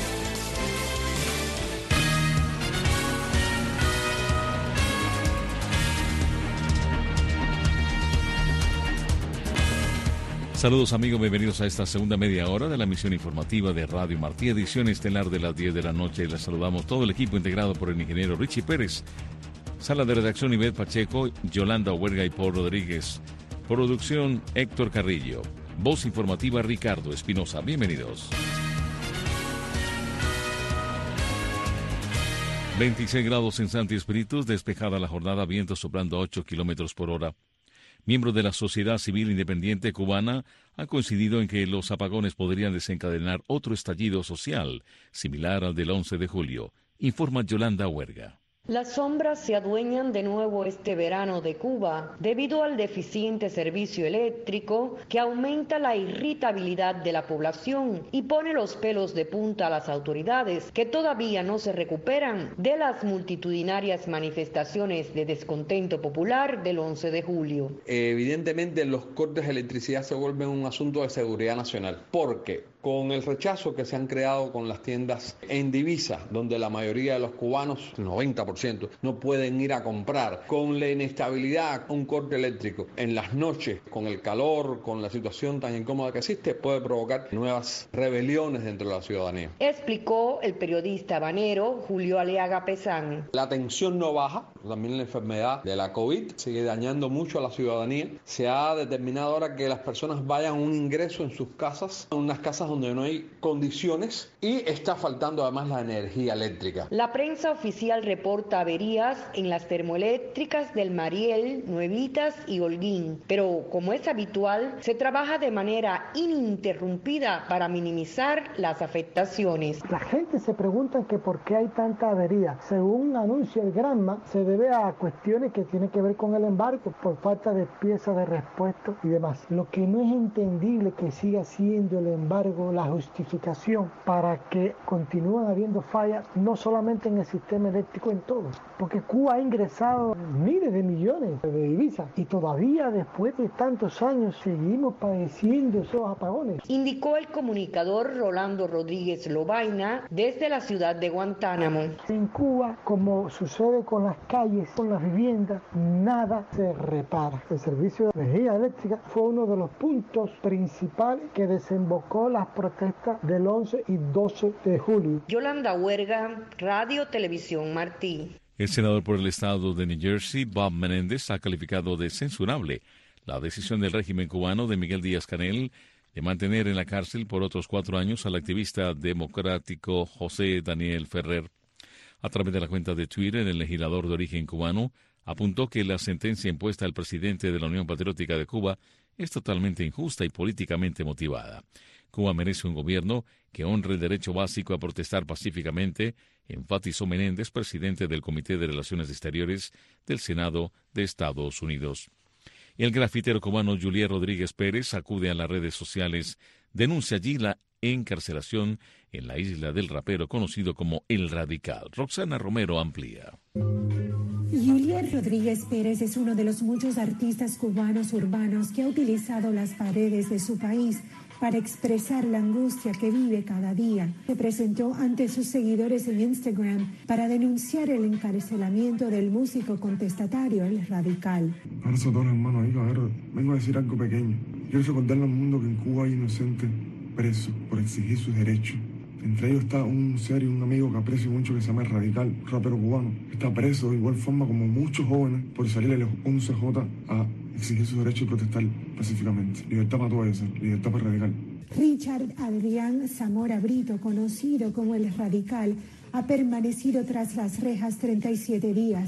Saludos amigos, bienvenidos a esta segunda media hora de la emisión informativa de Radio Martí, edición estelar de las diez de la noche. Les saludamos todo el equipo integrado por el ingeniero Richie Pérez, sala de redacción Ivette Pacheco, Yolanda Huerga y Paul Rodríguez, producción Héctor Carrillo, voz informativa Ricardo Espinosa. Bienvenidos. veintiséis grados en Santi Espíritus, despejada la jornada, viento soplando a ocho kilómetros por hora. Miembros de la Sociedad Civil Independiente Cubana han coincidido en que los apagones podrían desencadenar otro estallido social, similar al del once de julio, informa Yolanda Huerga. Las sombras se adueñan de nuevo este verano de Cuba debido al deficiente servicio eléctrico que aumenta la irritabilidad de la población y pone los pelos de punta a las autoridades que todavía no se recuperan de las multitudinarias manifestaciones de descontento popular del once de julio. Evidentemente los cortes de electricidad se vuelven un asunto de seguridad nacional, porque con el rechazo que se han creado con las tiendas en divisa, donde la mayoría de los cubanos, el noventa por ciento, no pueden ir a comprar, con la inestabilidad, un corte eléctrico en las noches, con el calor, con la situación tan incómoda que existe, puede provocar nuevas rebeliones dentro de la ciudadanía. Explicó el periodista habanero Julio Aliaga Pesán. La tensión no baja, también la enfermedad de la COVID sigue dañando mucho a la ciudadanía. Se ha determinado ahora que las personas vayan a un ingreso en sus casas, en unas casas donde no hay condiciones, y está faltando además la energía eléctrica. La prensa oficial reporta averías en las termoeléctricas del Mariel, Nuevitas y Holguín, pero como es habitual, se trabaja de manera ininterrumpida para minimizar las afectaciones. La gente se pregunta que por qué hay tanta avería. Según anuncia el Granma, se debe a cuestiones que tienen que ver con el embargo por falta de piezas de repuesto y demás. Lo que no es entendible que siga siendo el embargo la justificación para que continúen habiendo fallas, no solamente en el sistema eléctrico, en todo, porque Cuba ha ingresado miles de millones de divisas y todavía después de tantos años seguimos padeciendo esos apagones. Indicó el comunicador Rolando Rodríguez Lobaina desde la ciudad de Guantánamo. En Cuba, como sucede con las calles, con las viviendas, nada se repara. El servicio de energía eléctrica fue uno de los puntos principales que desembocó las protestas del once y doce de julio. Yolanda Huerga, Radio Televisión Martí. El senador por el estado de New Jersey, Bob Menéndez, ha calificado de censurable la decisión del régimen cubano de Miguel Díaz-Canel de mantener en la cárcel por otros cuatro años al activista democrático José Daniel Ferrer. A través de la cuenta de Twitter, el legislador de origen cubano apuntó que la sentencia impuesta al presidente de la Unión Patriótica de Cuba es totalmente injusta y políticamente motivada. Cuba merece un gobierno que honre el derecho básico a protestar pacíficamente, enfatizó Menéndez, presidente del Comité de Relaciones Exteriores del Senado de Estados Unidos. El grafitero cubano Julián Rodríguez Pérez acude a las redes sociales, denuncia allí la encarcelación en la isla del rapero conocido como El Radical. Roxana Romero amplía. Julián Rodríguez Pérez es uno de los muchos artistas cubanos urbanos que ha utilizado las paredes de su país para expresar la angustia que vive cada día. Se presentó ante sus seguidores en Instagram para denunciar el encarcelamiento del músico contestatario El Radical. Ahora son todos hermanos ahí, cabrón. Vengo a decir algo pequeño. Quiero recordarle al mundo que en Cuba hay inocentes presos por exigir sus derechos. Entre ellos está un ser y un amigo que aprecio mucho que se llama El Radical, un rapero cubano. Está preso de igual forma como muchos jóvenes por salir al once J a exigir sus derechos y protestar pacíficamente. Libertad para todo eso, libertad para el Radical. Richard Adrián Zamora Brito, conocido como El Radical, ha permanecido tras las rejas treinta y siete días.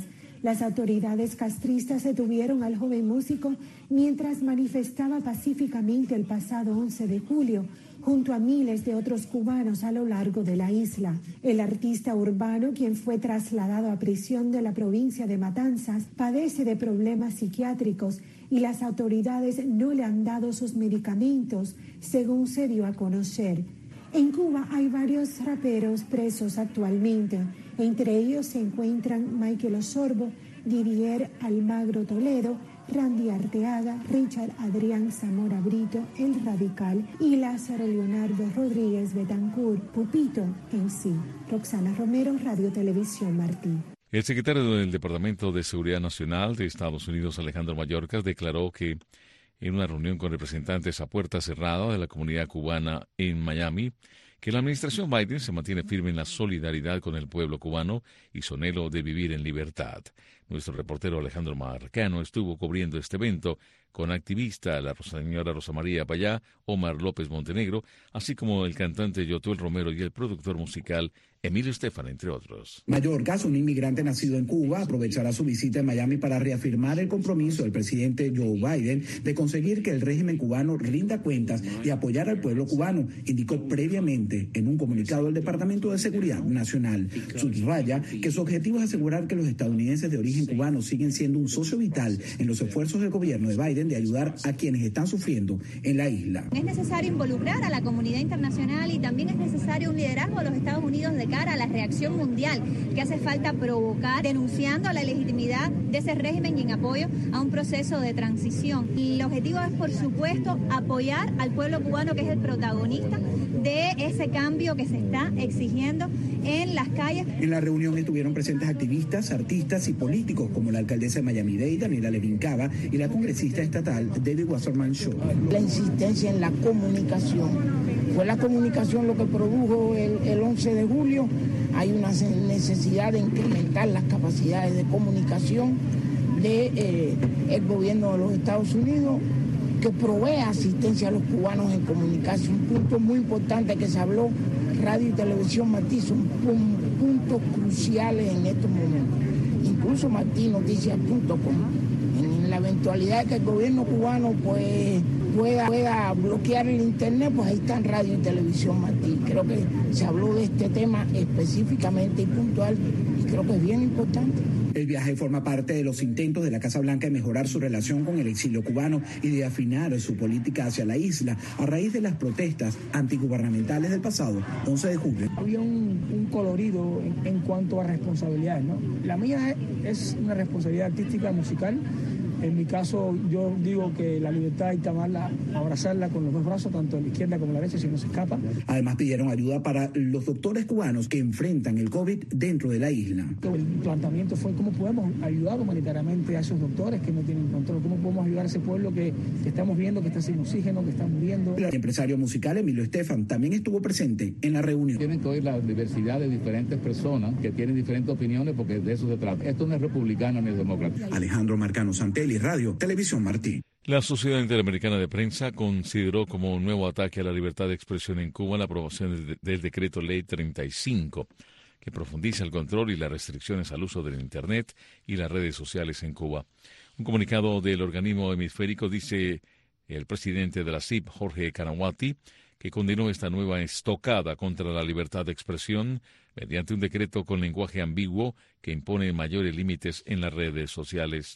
Las autoridades castristas detuvieron al joven músico mientras manifestaba pacíficamente el pasado once de julio junto a miles de otros cubanos a lo largo de la isla. El artista urbano, quien fue trasladado a prisión de la provincia de Matanzas, padece de problemas psiquiátricos y las autoridades no le han dado sus medicamentos, según se dio a conocer. En Cuba hay varios raperos presos actualmente. Entre ellos se encuentran Michael Osorbo, Didier Almagro Toledo, Randy Arteaga, Richard Adrián Zamora Brito, El Radical y Lázaro Leonardo Rodríguez Betancourt, Pupito en sí. Roxana Romero, Radio Televisión Martí. El secretario del Departamento de Seguridad Nacional de Estados Unidos, Alejandro Mayorkas, declaró que en una reunión con representantes a puerta cerrada de la comunidad cubana en Miami, que la administración Biden se mantiene firme en la solidaridad con el pueblo cubano y su anhelo de vivir en libertad. Nuestro reportero Alejandro Marcano estuvo cubriendo este evento con activista la señora Rosa María Payá, Omar López Montenegro, así como el cantante Yotuel Romero y el productor musical Emilio Estefan, entre otros. Mayorkas, un inmigrante nacido en Cuba, aprovechará su visita en Miami para reafirmar el compromiso del presidente Joe Biden de conseguir que el régimen cubano rinda cuentas y apoyar al pueblo cubano, indicó previamente en un comunicado del Departamento de Seguridad Nacional. Subraya que su objetivo es asegurar que los estadounidenses de origen cubano siguen siendo un socio vital en los esfuerzos del gobierno de Biden de ayudar a quienes están sufriendo en la isla. Es necesario involucrar a la comunidad internacional y también es necesario un liderazgo de los Estados Unidos de cara a la reacción mundial que hace falta provocar, denunciando la legitimidad de ese régimen y en apoyo a un proceso de transición. Y el objetivo es, por supuesto, apoyar al pueblo cubano, que es el protagonista de ese cambio que se está exigiendo en las calles. En la reunión estuvieron presentes activistas, artistas y políticos como la alcaldesa de Miami-Dade, Daniela Levin Cava, y la congresista estatal Debbie Wasserman Shaw. La insistencia en la comunicación. Fue la comunicación lo que produjo el, el once de julio. Hay una necesidad de incrementar las capacidades de comunicación de eh, el gobierno de los Estados Unidos, que provee asistencia a los cubanos en comunicación. Un punto muy importante que se habló, Radio y Televisión Martí, son puntos cruciales en estos momentos. Incluso Martí Noticias punto com. En la eventualidad de que el gobierno cubano pues pueda, pueda bloquear el internet, pues ahí están Radio y Televisión Martí. Creo que se habló de este tema específicamente y puntual y creo que es bien importante. El viaje forma parte de los intentos de la Casa Blanca de mejorar su relación con el exilio cubano y de afinar su política hacia la isla a raíz de las protestas antigubernamentales del pasado once de julio. Había un, un colorido en, en cuanto a responsabilidades, ¿no? La mía es una responsabilidad artística, musical. En mi caso, yo digo que la libertad hay que amarla, abrazarla con los dos brazos, tanto en la izquierda como en la derecha, si no se escapa. Además, pidieron ayuda para los doctores cubanos que enfrentan el COVID dentro de la isla. El planteamiento fue cómo podemos ayudar humanitariamente a esos doctores que no tienen control, cómo podemos ayudar a ese pueblo que, que estamos viendo que está sin oxígeno, que está muriendo. El empresario musical Emilio Estefan también estuvo presente en la reunión. Tienen que oír la diversidad de diferentes personas que tienen diferentes opiniones, porque de eso se trata. Esto no es republicano ni es demócrata. Alejandro Marcano Santelli, Radio Televisión Martí. La Sociedad Interamericana de Prensa consideró como un nuevo ataque a la libertad de expresión en Cuba la aprobación de, del Decreto Ley treinta y cinco, que profundiza el control y las restricciones al uso del Internet y las redes sociales en Cuba. Un comunicado del organismo hemisférico dice el presidente de la C I P, Jorge Kanawati, que condenó esta nueva estocada contra la libertad de expresión mediante un decreto con lenguaje ambiguo que impone mayores límites en las redes sociales.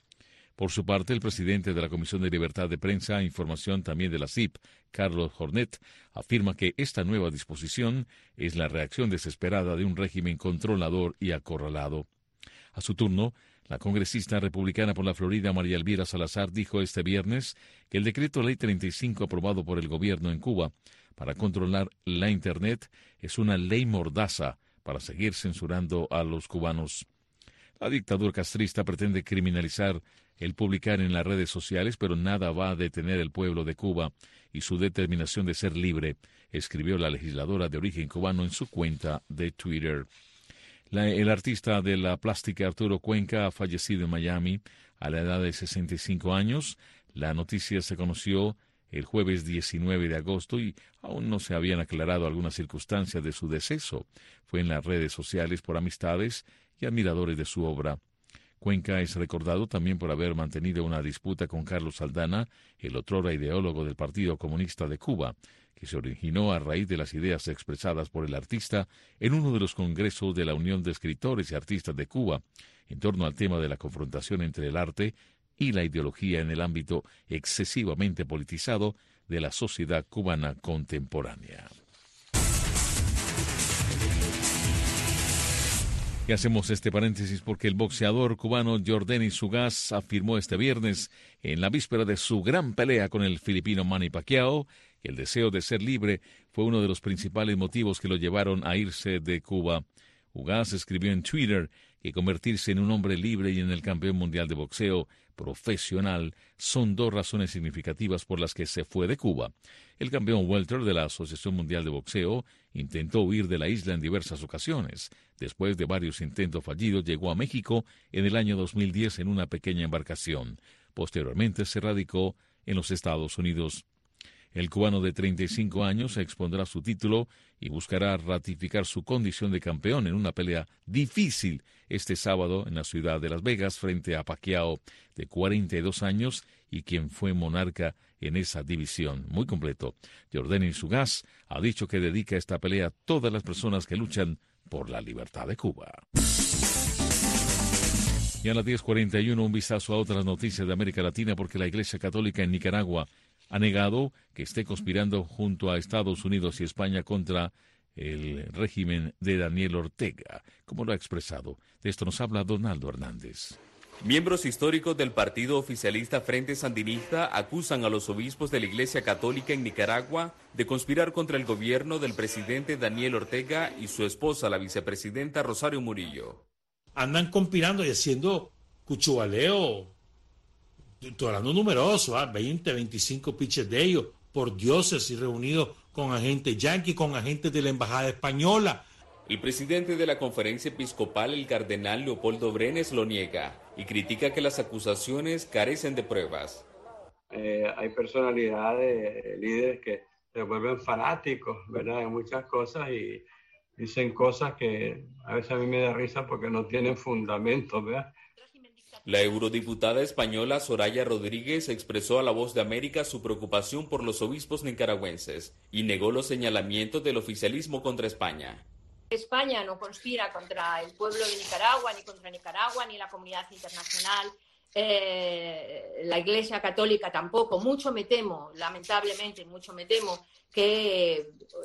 Por su parte, el presidente de la Comisión de Libertad de Prensa e Información, también de la C I P, Carlos Jornet, afirma que esta nueva disposición es la reacción desesperada de un régimen controlador y acorralado. A su turno, la congresista republicana por la Florida, María Elvira Salazar, dijo este viernes que el decreto Ley treinta y cinco aprobado por el gobierno en Cuba para controlar la Internet es una ley mordaza para seguir censurando a los cubanos. La dictadura castrista pretende criminalizar el publicar en las redes sociales, pero nada va a detener el pueblo de Cuba y su determinación de ser libre, escribió la legisladora de origen cubano en su cuenta de Twitter. La, el artista de la plástica Arturo Cuenca ha fallecido en Miami a la edad de sesenta y cinco años. La noticia se conoció el jueves diecinueve de agosto y aún no se habían aclarado algunas circunstancias de su deceso. Fue en las redes sociales por amistades y admiradores de su obra. Cuenca es recordado también por haber mantenido una disputa con Carlos Saldaña, el otrora ideólogo del Partido Comunista de Cuba, que se originó a raíz de las ideas expresadas por el artista en uno de los congresos de la Unión de Escritores y Artistas de Cuba, en torno al tema de la confrontación entre el arte y la ideología en el ámbito excesivamente politizado de la sociedad cubana contemporánea. Y hacemos este paréntesis porque el boxeador cubano Yordenis Ugas afirmó este viernes, en la víspera de su gran pelea con el filipino Manny Pacquiao, que el deseo de ser libre fue uno de los principales motivos que lo llevaron a irse de Cuba. Ugas escribió en Twitter que convertirse en un hombre libre y en el campeón mundial de boxeo profesional son dos razones significativas por las que se fue de Cuba. El campeón welter de la Asociación Mundial de Boxeo intentó huir de la isla en diversas ocasiones. Después de varios intentos fallidos, llegó a México en el año dos mil diez en una pequeña embarcación. Posteriormente se radicó en los Estados Unidos. El cubano de treinta y cinco años expondrá su título y buscará ratificar su condición de campeón en una pelea difícil este sábado en la ciudad de Las Vegas frente a Pacquiao, de cuarenta y dos años y quien fue monarca en esa división. Muy completo. Yordenis Ugas ha dicho que dedica esta pelea a todas las personas que luchan por la libertad de Cuba. Y a las diez cuarenta y uno un vistazo a otras noticias de América Latina porque la Iglesia Católica en Nicaragua ha negado que esté conspirando junto a Estados Unidos y España contra el régimen de Daniel Ortega, como lo ha expresado. De esto nos habla Donaldo Hernández. Miembros históricos del partido oficialista Frente Sandinista acusan a los obispos de la Iglesia Católica en Nicaragua de conspirar contra el gobierno del presidente Daniel Ortega y su esposa, la vicepresidenta Rosario Murillo. Andan conspirando y haciendo cuchubaleo. Estoy hablando numeroso, ¿eh? veinte, veinticinco piches de ellos, por diócesis reunidos con agentes yanquis, con agentes de la Embajada Española. El presidente de la Conferencia Episcopal, el cardenal Leopoldo Brenes, lo niega y critica que las acusaciones carecen de pruebas. Eh, hay personalidades, líderes que se vuelven fanáticos, ¿verdad?, de muchas cosas y dicen cosas que a veces a mí me da risa porque no tienen fundamento, ¿verdad? La eurodiputada española Soraya Rodríguez expresó a La Voz de América su preocupación por los obispos nicaragüenses y negó los señalamientos del oficialismo contra España. España no conspira contra el pueblo de Nicaragua, ni contra Nicaragua, ni la comunidad internacional. Eh, la Iglesia Católica tampoco. Mucho me temo, lamentablemente, mucho me temo que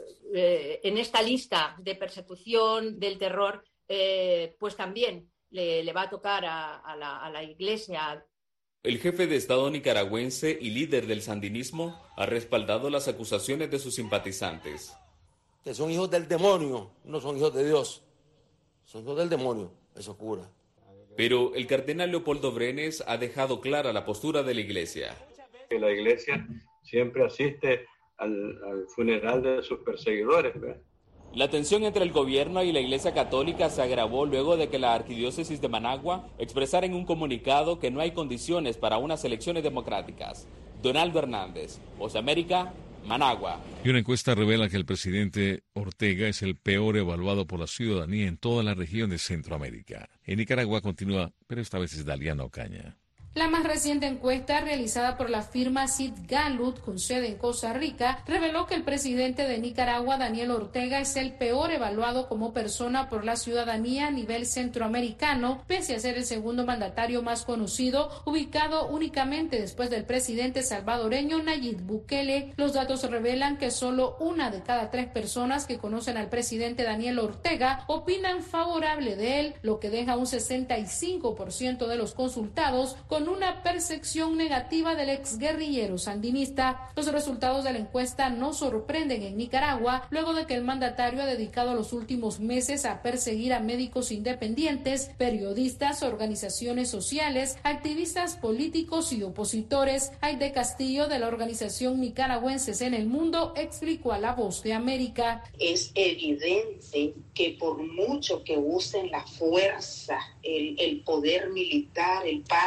eh, en esta lista de persecución del terror, eh, pues también le, le va a tocar a, a, la, a la Iglesia. El jefe de Estado nicaragüense y líder del sandinismo ha respaldado las acusaciones de sus simpatizantes. Que son hijos del demonio, no son hijos de Dios, son hijos del demonio, eso cura. Pero el cardenal Leopoldo Brenes ha dejado clara la postura de la Iglesia. Que la Iglesia siempre asiste al, al funeral de sus perseguidores, ¿verdad? La tensión entre el gobierno y la Iglesia Católica se agravó luego de que la Arquidiócesis de Managua expresara en un comunicado que no hay condiciones para unas elecciones democráticas. Donaldo Hernández, Voz de América, Managua. Y una encuesta revela que el presidente Ortega es el peor evaluado por la ciudadanía en toda la región de Centroamérica. En Nicaragua continúa, pero esta vez es Daliana Ocaña. La más reciente encuesta realizada por la firma Sid Gallup, con sede en Costa Rica, reveló que el presidente de Nicaragua, Daniel Ortega, es el peor evaluado como persona por la ciudadanía a nivel centroamericano, pese a ser el segundo mandatario más conocido, ubicado únicamente después del presidente salvadoreño Nayib Bukele. Los datos revelan que solo una de cada tres personas que conocen al presidente Daniel Ortega opinan favorable de él, lo que deja un sesenta y cinco por ciento de los consultados con una percepción negativa del exguerrillero sandinista. Los resultados de la encuesta no sorprenden en Nicaragua, luego de que el mandatario ha dedicado los últimos meses a perseguir a médicos independientes, periodistas, organizaciones sociales, activistas políticos y opositores. Aide Castillo, de la organización Nicaragüenses en el Mundo, explicó a La Voz de América. Es evidente que por mucho que usen la fuerza, el, el poder militar, el para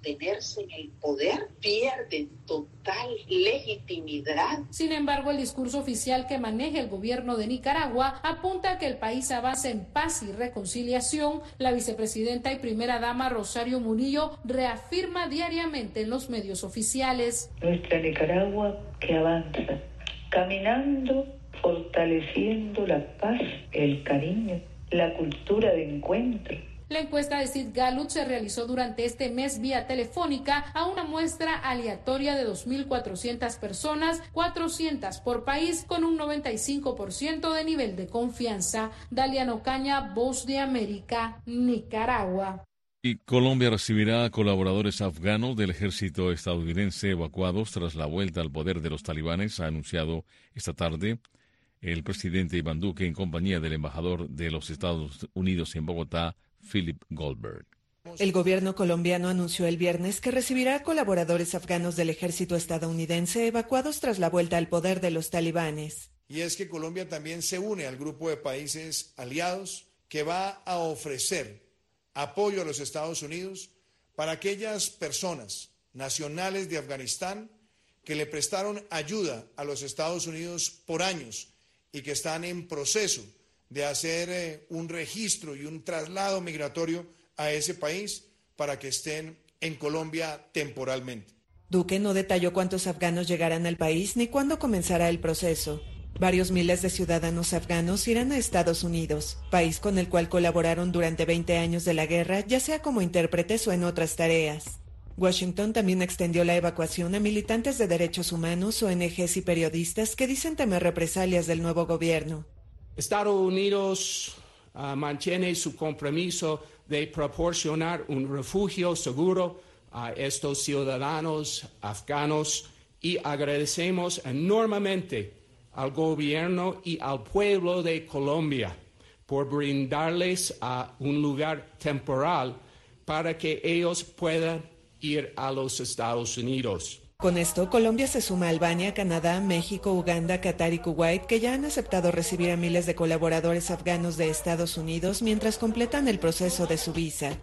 mantenerse en el poder, pierden total legitimidad. Sin embargo, el discurso oficial que maneja el gobierno de Nicaragua apunta a que el país avance en paz y reconciliación. La vicepresidenta y primera dama Rosario Murillo reafirma diariamente en los medios oficiales. Nuestra Nicaragua que avanza, caminando, fortaleciendo la paz, el cariño, la cultura de encuentro. La encuesta de Sid Gallup se realizó durante este mes vía telefónica a una muestra aleatoria de dos mil cuatrocientas personas, cuatrocientas por país, con un noventa y cinco por ciento de nivel de confianza. Dalia Ocaña, Voz de América, Nicaragua. Y Colombia recibirá colaboradores afganos del ejército estadounidense evacuados tras la vuelta al poder de los talibanes, ha anunciado esta tarde el presidente Iván Duque en compañía del embajador de los Estados Unidos en Bogotá, Philip Goldberg. El gobierno colombiano anunció el viernes que recibirá colaboradores afganos del ejército estadounidense evacuados tras la vuelta al poder de los talibanes. Y es que Colombia también se une al grupo de países aliados que va a ofrecer apoyo a los Estados Unidos para aquellas personas nacionales de Afganistán que le prestaron ayuda a los Estados Unidos por años y que están en proceso de hacer eh, un registro y un traslado migratorio a ese país para que estén en Colombia temporalmente. Duque no detalló cuántos afganos llegarán al país ni cuándo comenzará el proceso. Varios miles de ciudadanos afganos irán a Estados Unidos, país con el cual colaboraron durante veinte años de la guerra, ya sea como intérpretes o en otras tareas. Washington también extendió la evacuación a militantes de derechos humanos, O N Ges y periodistas que dicen temer represalias del nuevo gobierno. Estados Unidos uh, mantiene su compromiso de proporcionar un refugio seguro a estos ciudadanos afganos y agradecemos enormemente al gobierno y al pueblo de Colombia por brindarles uh, un lugar temporal para que ellos puedan ir a los Estados Unidos. Con esto, Colombia se suma a Albania, Canadá, México, Uganda, Qatar y Kuwait, que ya han aceptado recibir a miles de colaboradores afganos de Estados Unidos mientras completan el proceso de su visa.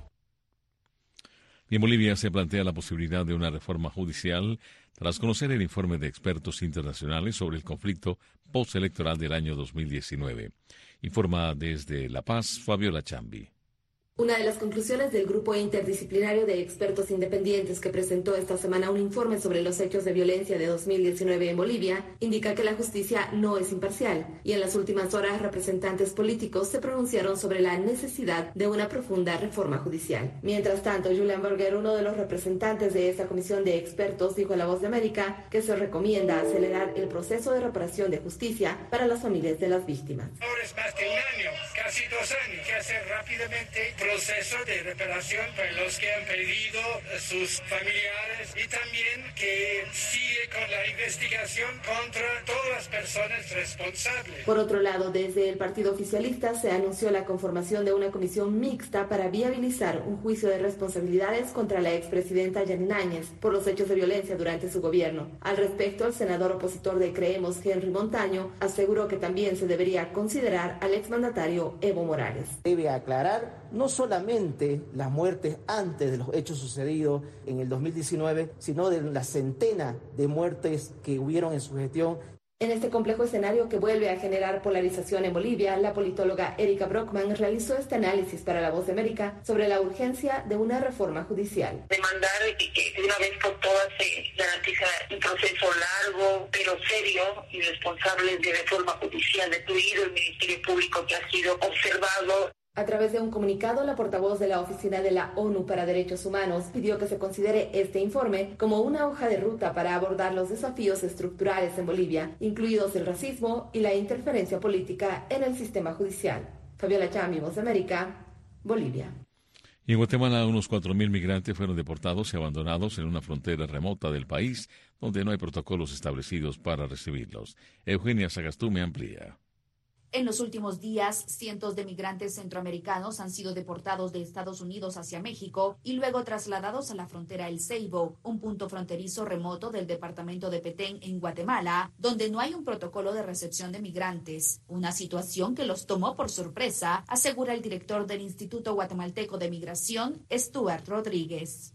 En Bolivia se plantea la posibilidad de una reforma judicial tras conocer el informe de expertos internacionales sobre el conflicto postelectoral del año dos mil diecinueve. Informa desde La Paz, Fabiola Chambi. Una de las conclusiones del grupo interdisciplinario de expertos independientes que presentó esta semana un informe sobre los hechos de violencia de dos mil diecinueve en Bolivia indica que la justicia no es imparcial y en las últimas horas representantes políticos se pronunciaron sobre la necesidad de una profunda reforma judicial. Mientras tanto, Julian Berger, uno de los representantes de esta comisión de expertos, dijo a La Voz de América que se recomienda acelerar el proceso de reparación de justicia para las familias de las víctimas. Ahora es más de un año, casi dos años, que hacer rápidamente proceso de reparación para los que han perdido sus familiares y también que sigue con la investigación contra todas las personas responsables. Por otro lado, desde el partido oficialista se anunció la conformación de una comisión mixta para viabilizar un juicio de responsabilidades contra la expresidenta Yanine Áñez por los hechos de violencia durante su gobierno. Al respecto, el senador opositor de Creemos, Henry Montaño, aseguró que también se debería considerar al exmandatario Evo Morales. Debe aclarar no solamente las muertes antes de los hechos sucedidos en el dos mil diecinueve, sino de la centena de muertes que hubieron en su gestión. En este complejo escenario que vuelve a generar polarización en Bolivia, la politóloga Erika Brockman realizó este análisis para La Voz de América sobre la urgencia de una reforma judicial. Demandar que de una vez por todas se garantiza un proceso largo, pero serio y responsable de reforma judicial, incluido el Ministerio Público que ha sido observado. A través de un comunicado, la portavoz de la Oficina de la ONU para Derechos Humanos pidió que se considere este informe como una hoja de ruta para abordar los desafíos estructurales en Bolivia, incluidos el racismo y la interferencia política en el sistema judicial. Fabiola Chambi, Voz de América, Bolivia. Y en Guatemala, unos cuatro mil migrantes fueron deportados y abandonados en una frontera remota del país, donde no hay protocolos establecidos para recibirlos. Eugenia Sagastume amplía. En los últimos días, cientos de migrantes centroamericanos han sido deportados de Estados Unidos hacia México y luego trasladados a la frontera El Ceibo, un punto fronterizo remoto del departamento de Petén en Guatemala, donde no hay un protocolo de recepción de migrantes. Una situación que los tomó por sorpresa, asegura el director del Instituto Guatemalteco de Migración, Stuart Rodríguez.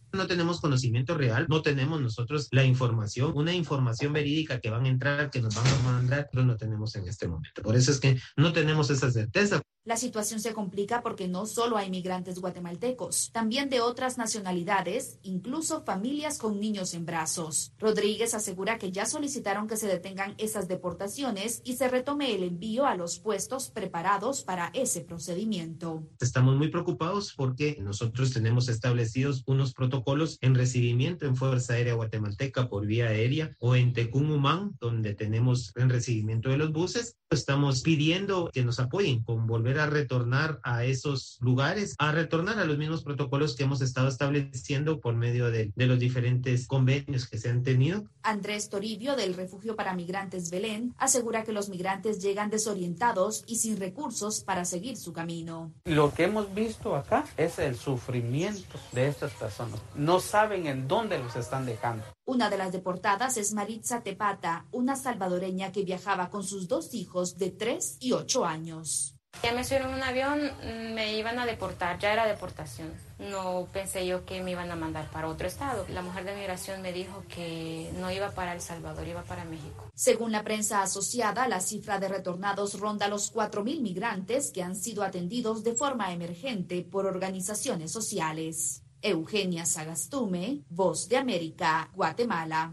No tenemos conocimiento real, no tenemos nosotros la información, una información verídica que van a entrar, que nos van a mandar, pero no tenemos en este momento. Por eso es que no tenemos esa certeza. La situación se complica porque no solo hay migrantes guatemaltecos, también de otras nacionalidades, incluso familias con niños en brazos. Rodríguez asegura que ya solicitaron que se detengan esas deportaciones y se retome el envío a los puestos preparados para ese procedimiento. Estamos muy preocupados porque nosotros tenemos establecidos unos protocolos en recibimiento en Fuerza Aérea Guatemalteca por vía aérea o en Tecumumán, donde tenemos en recibimiento de los buses. Estamos pidiendo que nos apoyen con volver a retornar a esos lugares, a retornar a los mismos protocolos que hemos estado estableciendo por medio de, de los diferentes convenios que se han tenido. Andrés Toribio, del Refugio para Migrantes Belén, asegura que los migrantes llegan desorientados y sin recursos para seguir su camino. Lo que hemos visto acá es el sufrimiento de estas personas. No saben en dónde los están dejando. Una de las deportadas es Maritza Tepata, una salvadoreña que viajaba con sus dos hijos de tres y ocho años. Ya me subieron en un avión, me iban a deportar, ya era deportación. No pensé yo que me iban a mandar para otro estado. La mujer de migración me dijo que no iba para El Salvador, iba para México. Según la prensa asociada, la cifra de retornados ronda los cuatro mil migrantes que han sido atendidos de forma emergente por organizaciones sociales. Eugenia Sagastume, Voz de América, Guatemala.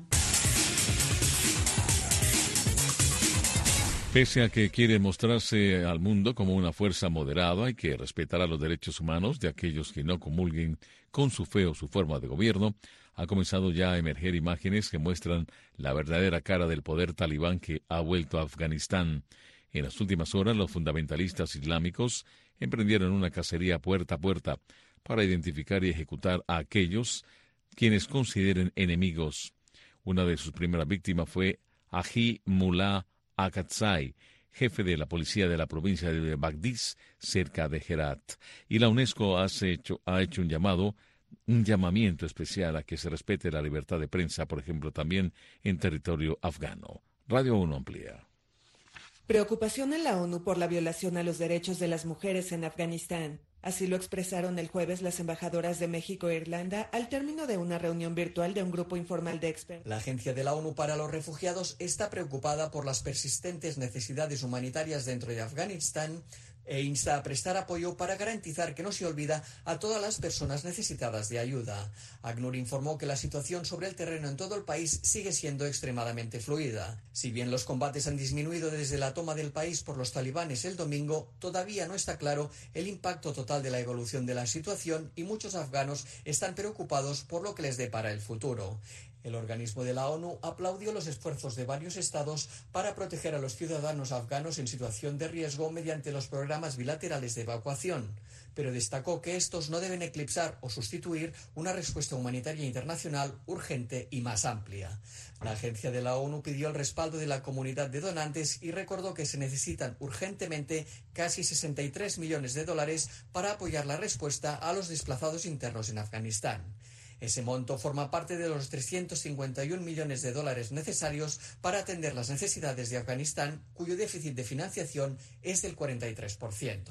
Pese a que quiere mostrarse al mundo como una fuerza moderada y que respetará los derechos humanos de aquellos que no comulguen con su fe o su forma de gobierno, ha comenzado ya a emerger imágenes que muestran la verdadera cara del poder talibán que ha vuelto a Afganistán. En las últimas horas, los fundamentalistas islámicos emprendieron una cacería puerta a puerta para identificar y ejecutar a aquellos quienes consideren enemigos. Una de sus primeras víctimas fue Haji Mullah Akatsai, jefe de la policía de la provincia de Bagdís, cerca de Herat. Y la UNESCO ha hecho, ha hecho un llamado, un llamamiento especial a que se respete la libertad de prensa, por ejemplo, también en territorio afgano. Radio uno amplía. Preocupación en la ONU por la violación a los derechos de las mujeres en Afganistán. Así lo expresaron el jueves las embajadoras de México e Irlanda al término de una reunión virtual de un grupo informal de expertos. La Agencia de la ONU para los Refugiados está preocupada por las persistentes necesidades humanitarias dentro de Afganistán e insta a prestar apoyo para garantizar que no se olvida a todas las personas necesitadas de ayuda. ACNUR informó que la situación sobre el terreno en todo el país sigue siendo extremadamente fluida. Si bien los combates han disminuido desde la toma del país por los talibanes el domingo, todavía no está claro el impacto total de la evolución de la situación y muchos afganos están preocupados por lo que les depara el futuro. El organismo de la ONU aplaudió los esfuerzos de varios estados para proteger a los ciudadanos afganos en situación de riesgo mediante los programas bilaterales de evacuación, pero destacó que estos no deben eclipsar o sustituir una respuesta humanitaria internacional urgente y más amplia. La agencia de la ONU pidió el respaldo de la comunidad de donantes y recordó que se necesitan urgentemente casi sesenta y tres millones de dólares para apoyar la respuesta a los desplazados internos en Afganistán. Ese monto forma parte de los trescientos cincuenta y un millones de dólares necesarios para atender las necesidades de Afganistán, cuyo déficit de financiación es del cuarenta y tres por ciento.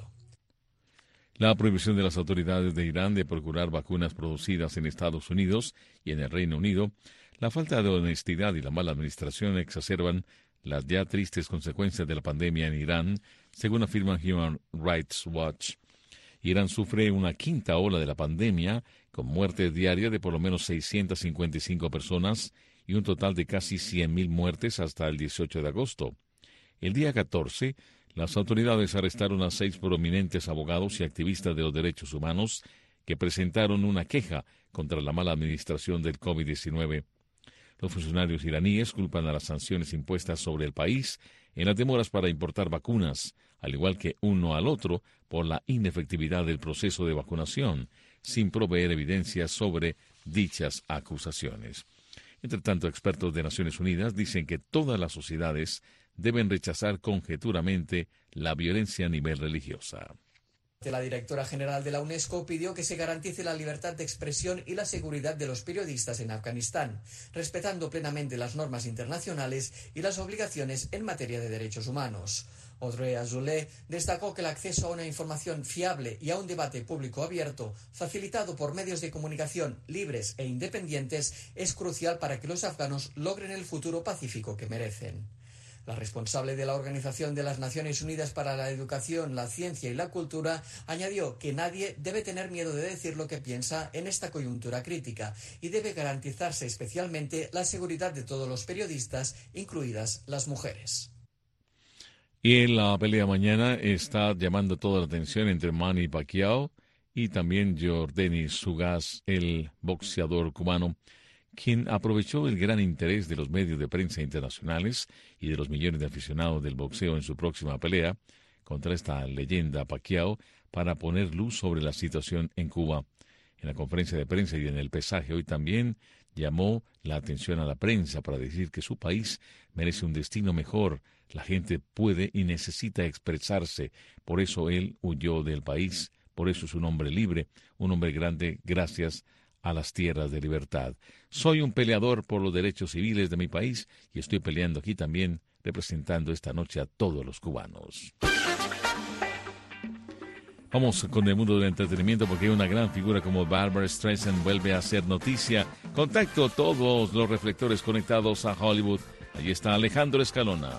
La prohibición de las autoridades de Irán de procurar vacunas producidas en Estados Unidos y en el Reino Unido, la falta de honestidad y la mala administración exacerban las ya tristes consecuencias de la pandemia en Irán, según afirma Human Rights Watch. Irán sufre una quinta ola de la pandemia, con muertes diarias de por lo menos seiscientas cincuenta y cinco personas y un total de casi cien mil muertes hasta el dieciocho de agosto. El día catorce, las autoridades arrestaron a seis prominentes abogados y activistas de los derechos humanos que presentaron una queja contra la mala administración del COVID diecinueve. Los funcionarios iraníes culpan a las sanciones impuestas sobre el país en las demoras para importar vacunas, al igual que uno al otro por la inefectividad del proceso de vacunación, sin proveer evidencias sobre dichas acusaciones. Entre tanto, expertos de Naciones Unidas dicen que todas las sociedades deben rechazar conjeturamente la violencia a nivel religiosa. La directora general de la UNESCO pidió que se garantice la libertad de expresión y la seguridad de los periodistas en Afganistán, respetando plenamente las normas internacionales y las obligaciones en materia de derechos humanos. Audrey Azoulay destacó que el acceso a una información fiable y a un debate público abierto, facilitado por medios de comunicación libres e independientes, es crucial para que los afganos logren el futuro pacífico que merecen. La responsable de la Organización de las Naciones Unidas para la Educación, la Ciencia y la Cultura añadió que nadie debe tener miedo de decir lo que piensa en esta coyuntura crítica y debe garantizarse especialmente la seguridad de todos los periodistas, incluidas las mujeres. Y en la pelea mañana está llamando toda la atención entre Manny Pacquiao y también Yordenis Ugas, el boxeador cubano, quien aprovechó el gran interés de los medios de prensa internacionales y de los millones de aficionados del boxeo en su próxima pelea contra esta leyenda Pacquiao para poner luz sobre la situación en Cuba. En la conferencia de prensa y en el pesaje hoy también llamó la atención a la prensa para decir que su país merece un destino mejor. La gente puede y necesita expresarse. Por eso él huyó del país. Por eso es un hombre libre, un hombre grande gracias a las tierras de libertad. Soy un peleador por los derechos civiles de mi país y estoy peleando aquí también, representando esta noche a todos los cubanos. Vamos con el mundo del entretenimiento porque una gran figura como Barbra Streisand vuelve a hacer noticia. Contacto todos los reflectores conectados a Hollywood. Allí está Alejandro Escalona.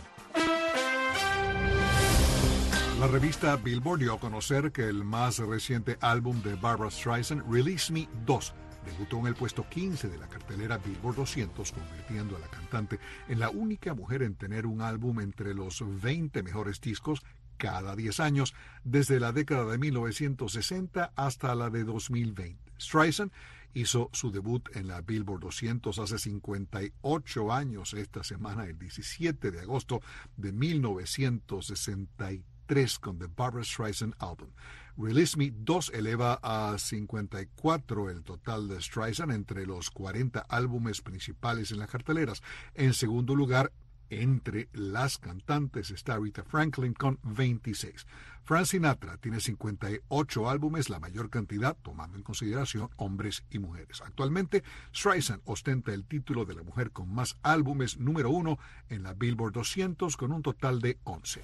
La revista Billboard dio a conocer que el más reciente álbum de Barbra Streisand, Release Me dos, debutó en el puesto quince de la cartelera Billboard doscientos, convirtiendo a la cantante en la única mujer en tener un álbum entre los veinte mejores discos cada diez años, desde la década de mil novecientos sesenta hasta la de dos mil veinte. Streisand hizo su debut en la Billboard doscientos hace cincuenta y ocho años, esta semana, el diecisiete de agosto de mil novecientos sesenta y tres, con The Barbra Streisand Album. Release Me dos eleva a cincuenta y cuatro el total de Streisand entre los cuarenta álbumes principales en las carteleras. En segundo lugar, entre las cantantes, está Aretha Franklin con veintiséis. Frank Sinatra tiene cincuenta y ocho álbumes, la mayor cantidad tomando en consideración hombres y mujeres. Actualmente, Streisand ostenta el título de la mujer con más álbumes número uno en la Billboard doscientos con un total de once.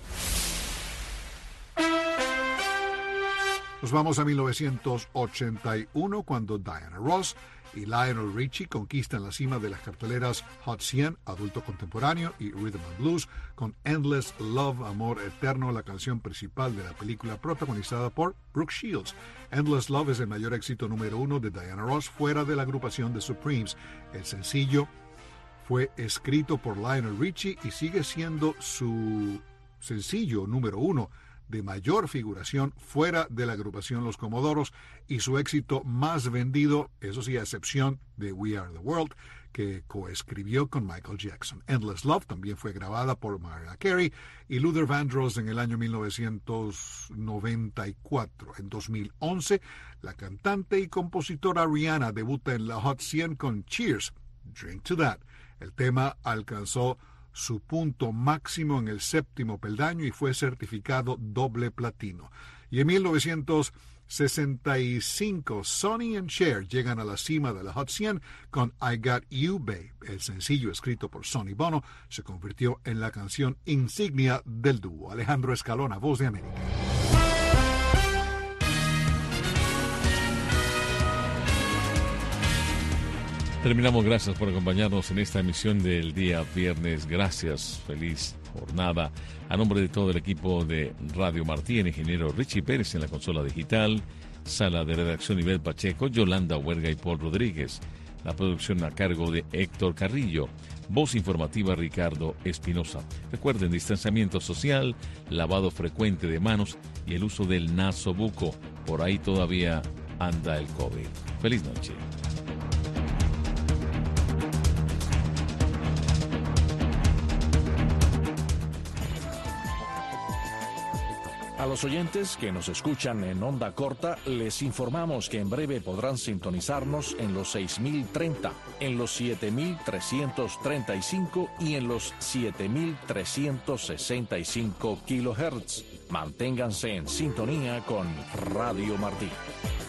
Nos vamos a mil novecientos ochenta y uno, cuando Diana Ross y Lionel Richie conquistan la cima de las carteleras Hot cien, Adulto Contemporáneo, y Rhythm and Blues, con Endless Love, Amor Eterno, la canción principal de la película protagonizada por Brooke Shields. Endless Love es el mayor éxito número uno de Diana Ross fuera de la agrupación The Supremes. El sencillo fue escrito por Lionel Richie y sigue siendo su sencillo número uno de mayor figuración fuera de la agrupación Los Comodoros y su éxito más vendido, eso sí, a excepción de We Are the World, que coescribió con Michael Jackson. Endless Love también fue grabada por Mariah Carey y Luther Vandross en el año mil novecientos noventa y cuatro. En dos mil once, la cantante y compositora Rihanna debuta en la Hot cien con Cheers, Drink to That. El tema alcanzó su punto máximo en el séptimo peldaño y fue certificado doble platino. Y en mil novecientos sesenta y cinco, Sonny and Cher llegan a la cima de la Hot cien con I Got You, Babe. El sencillo, escrito por Sonny Bono, se convirtió en la canción insignia del dúo. Alejandro Escalona, Voz de América. Terminamos, gracias por acompañarnos en esta emisión del día viernes. Gracias, feliz jornada. A nombre de todo el equipo de Radio Martí, el ingeniero Richie Pérez en la consola digital, sala de redacción Ibel Pacheco, Yolanda Huerga y Paul Rodríguez. La producción a cargo de Héctor Carrillo. Voz informativa Ricardo Espinosa. Recuerden, distanciamiento social, lavado frecuente de manos y el uso del nasobuco. Por ahí todavía anda el COVID. Feliz noche. A los oyentes que nos escuchan en onda corta, les informamos que en breve podrán sintonizarnos en los seis mil treinta, en los siete mil trescientos treinta y cinco y en los siete mil trescientos sesenta y cinco kilohertz. Manténganse en sintonía con Radio Martí.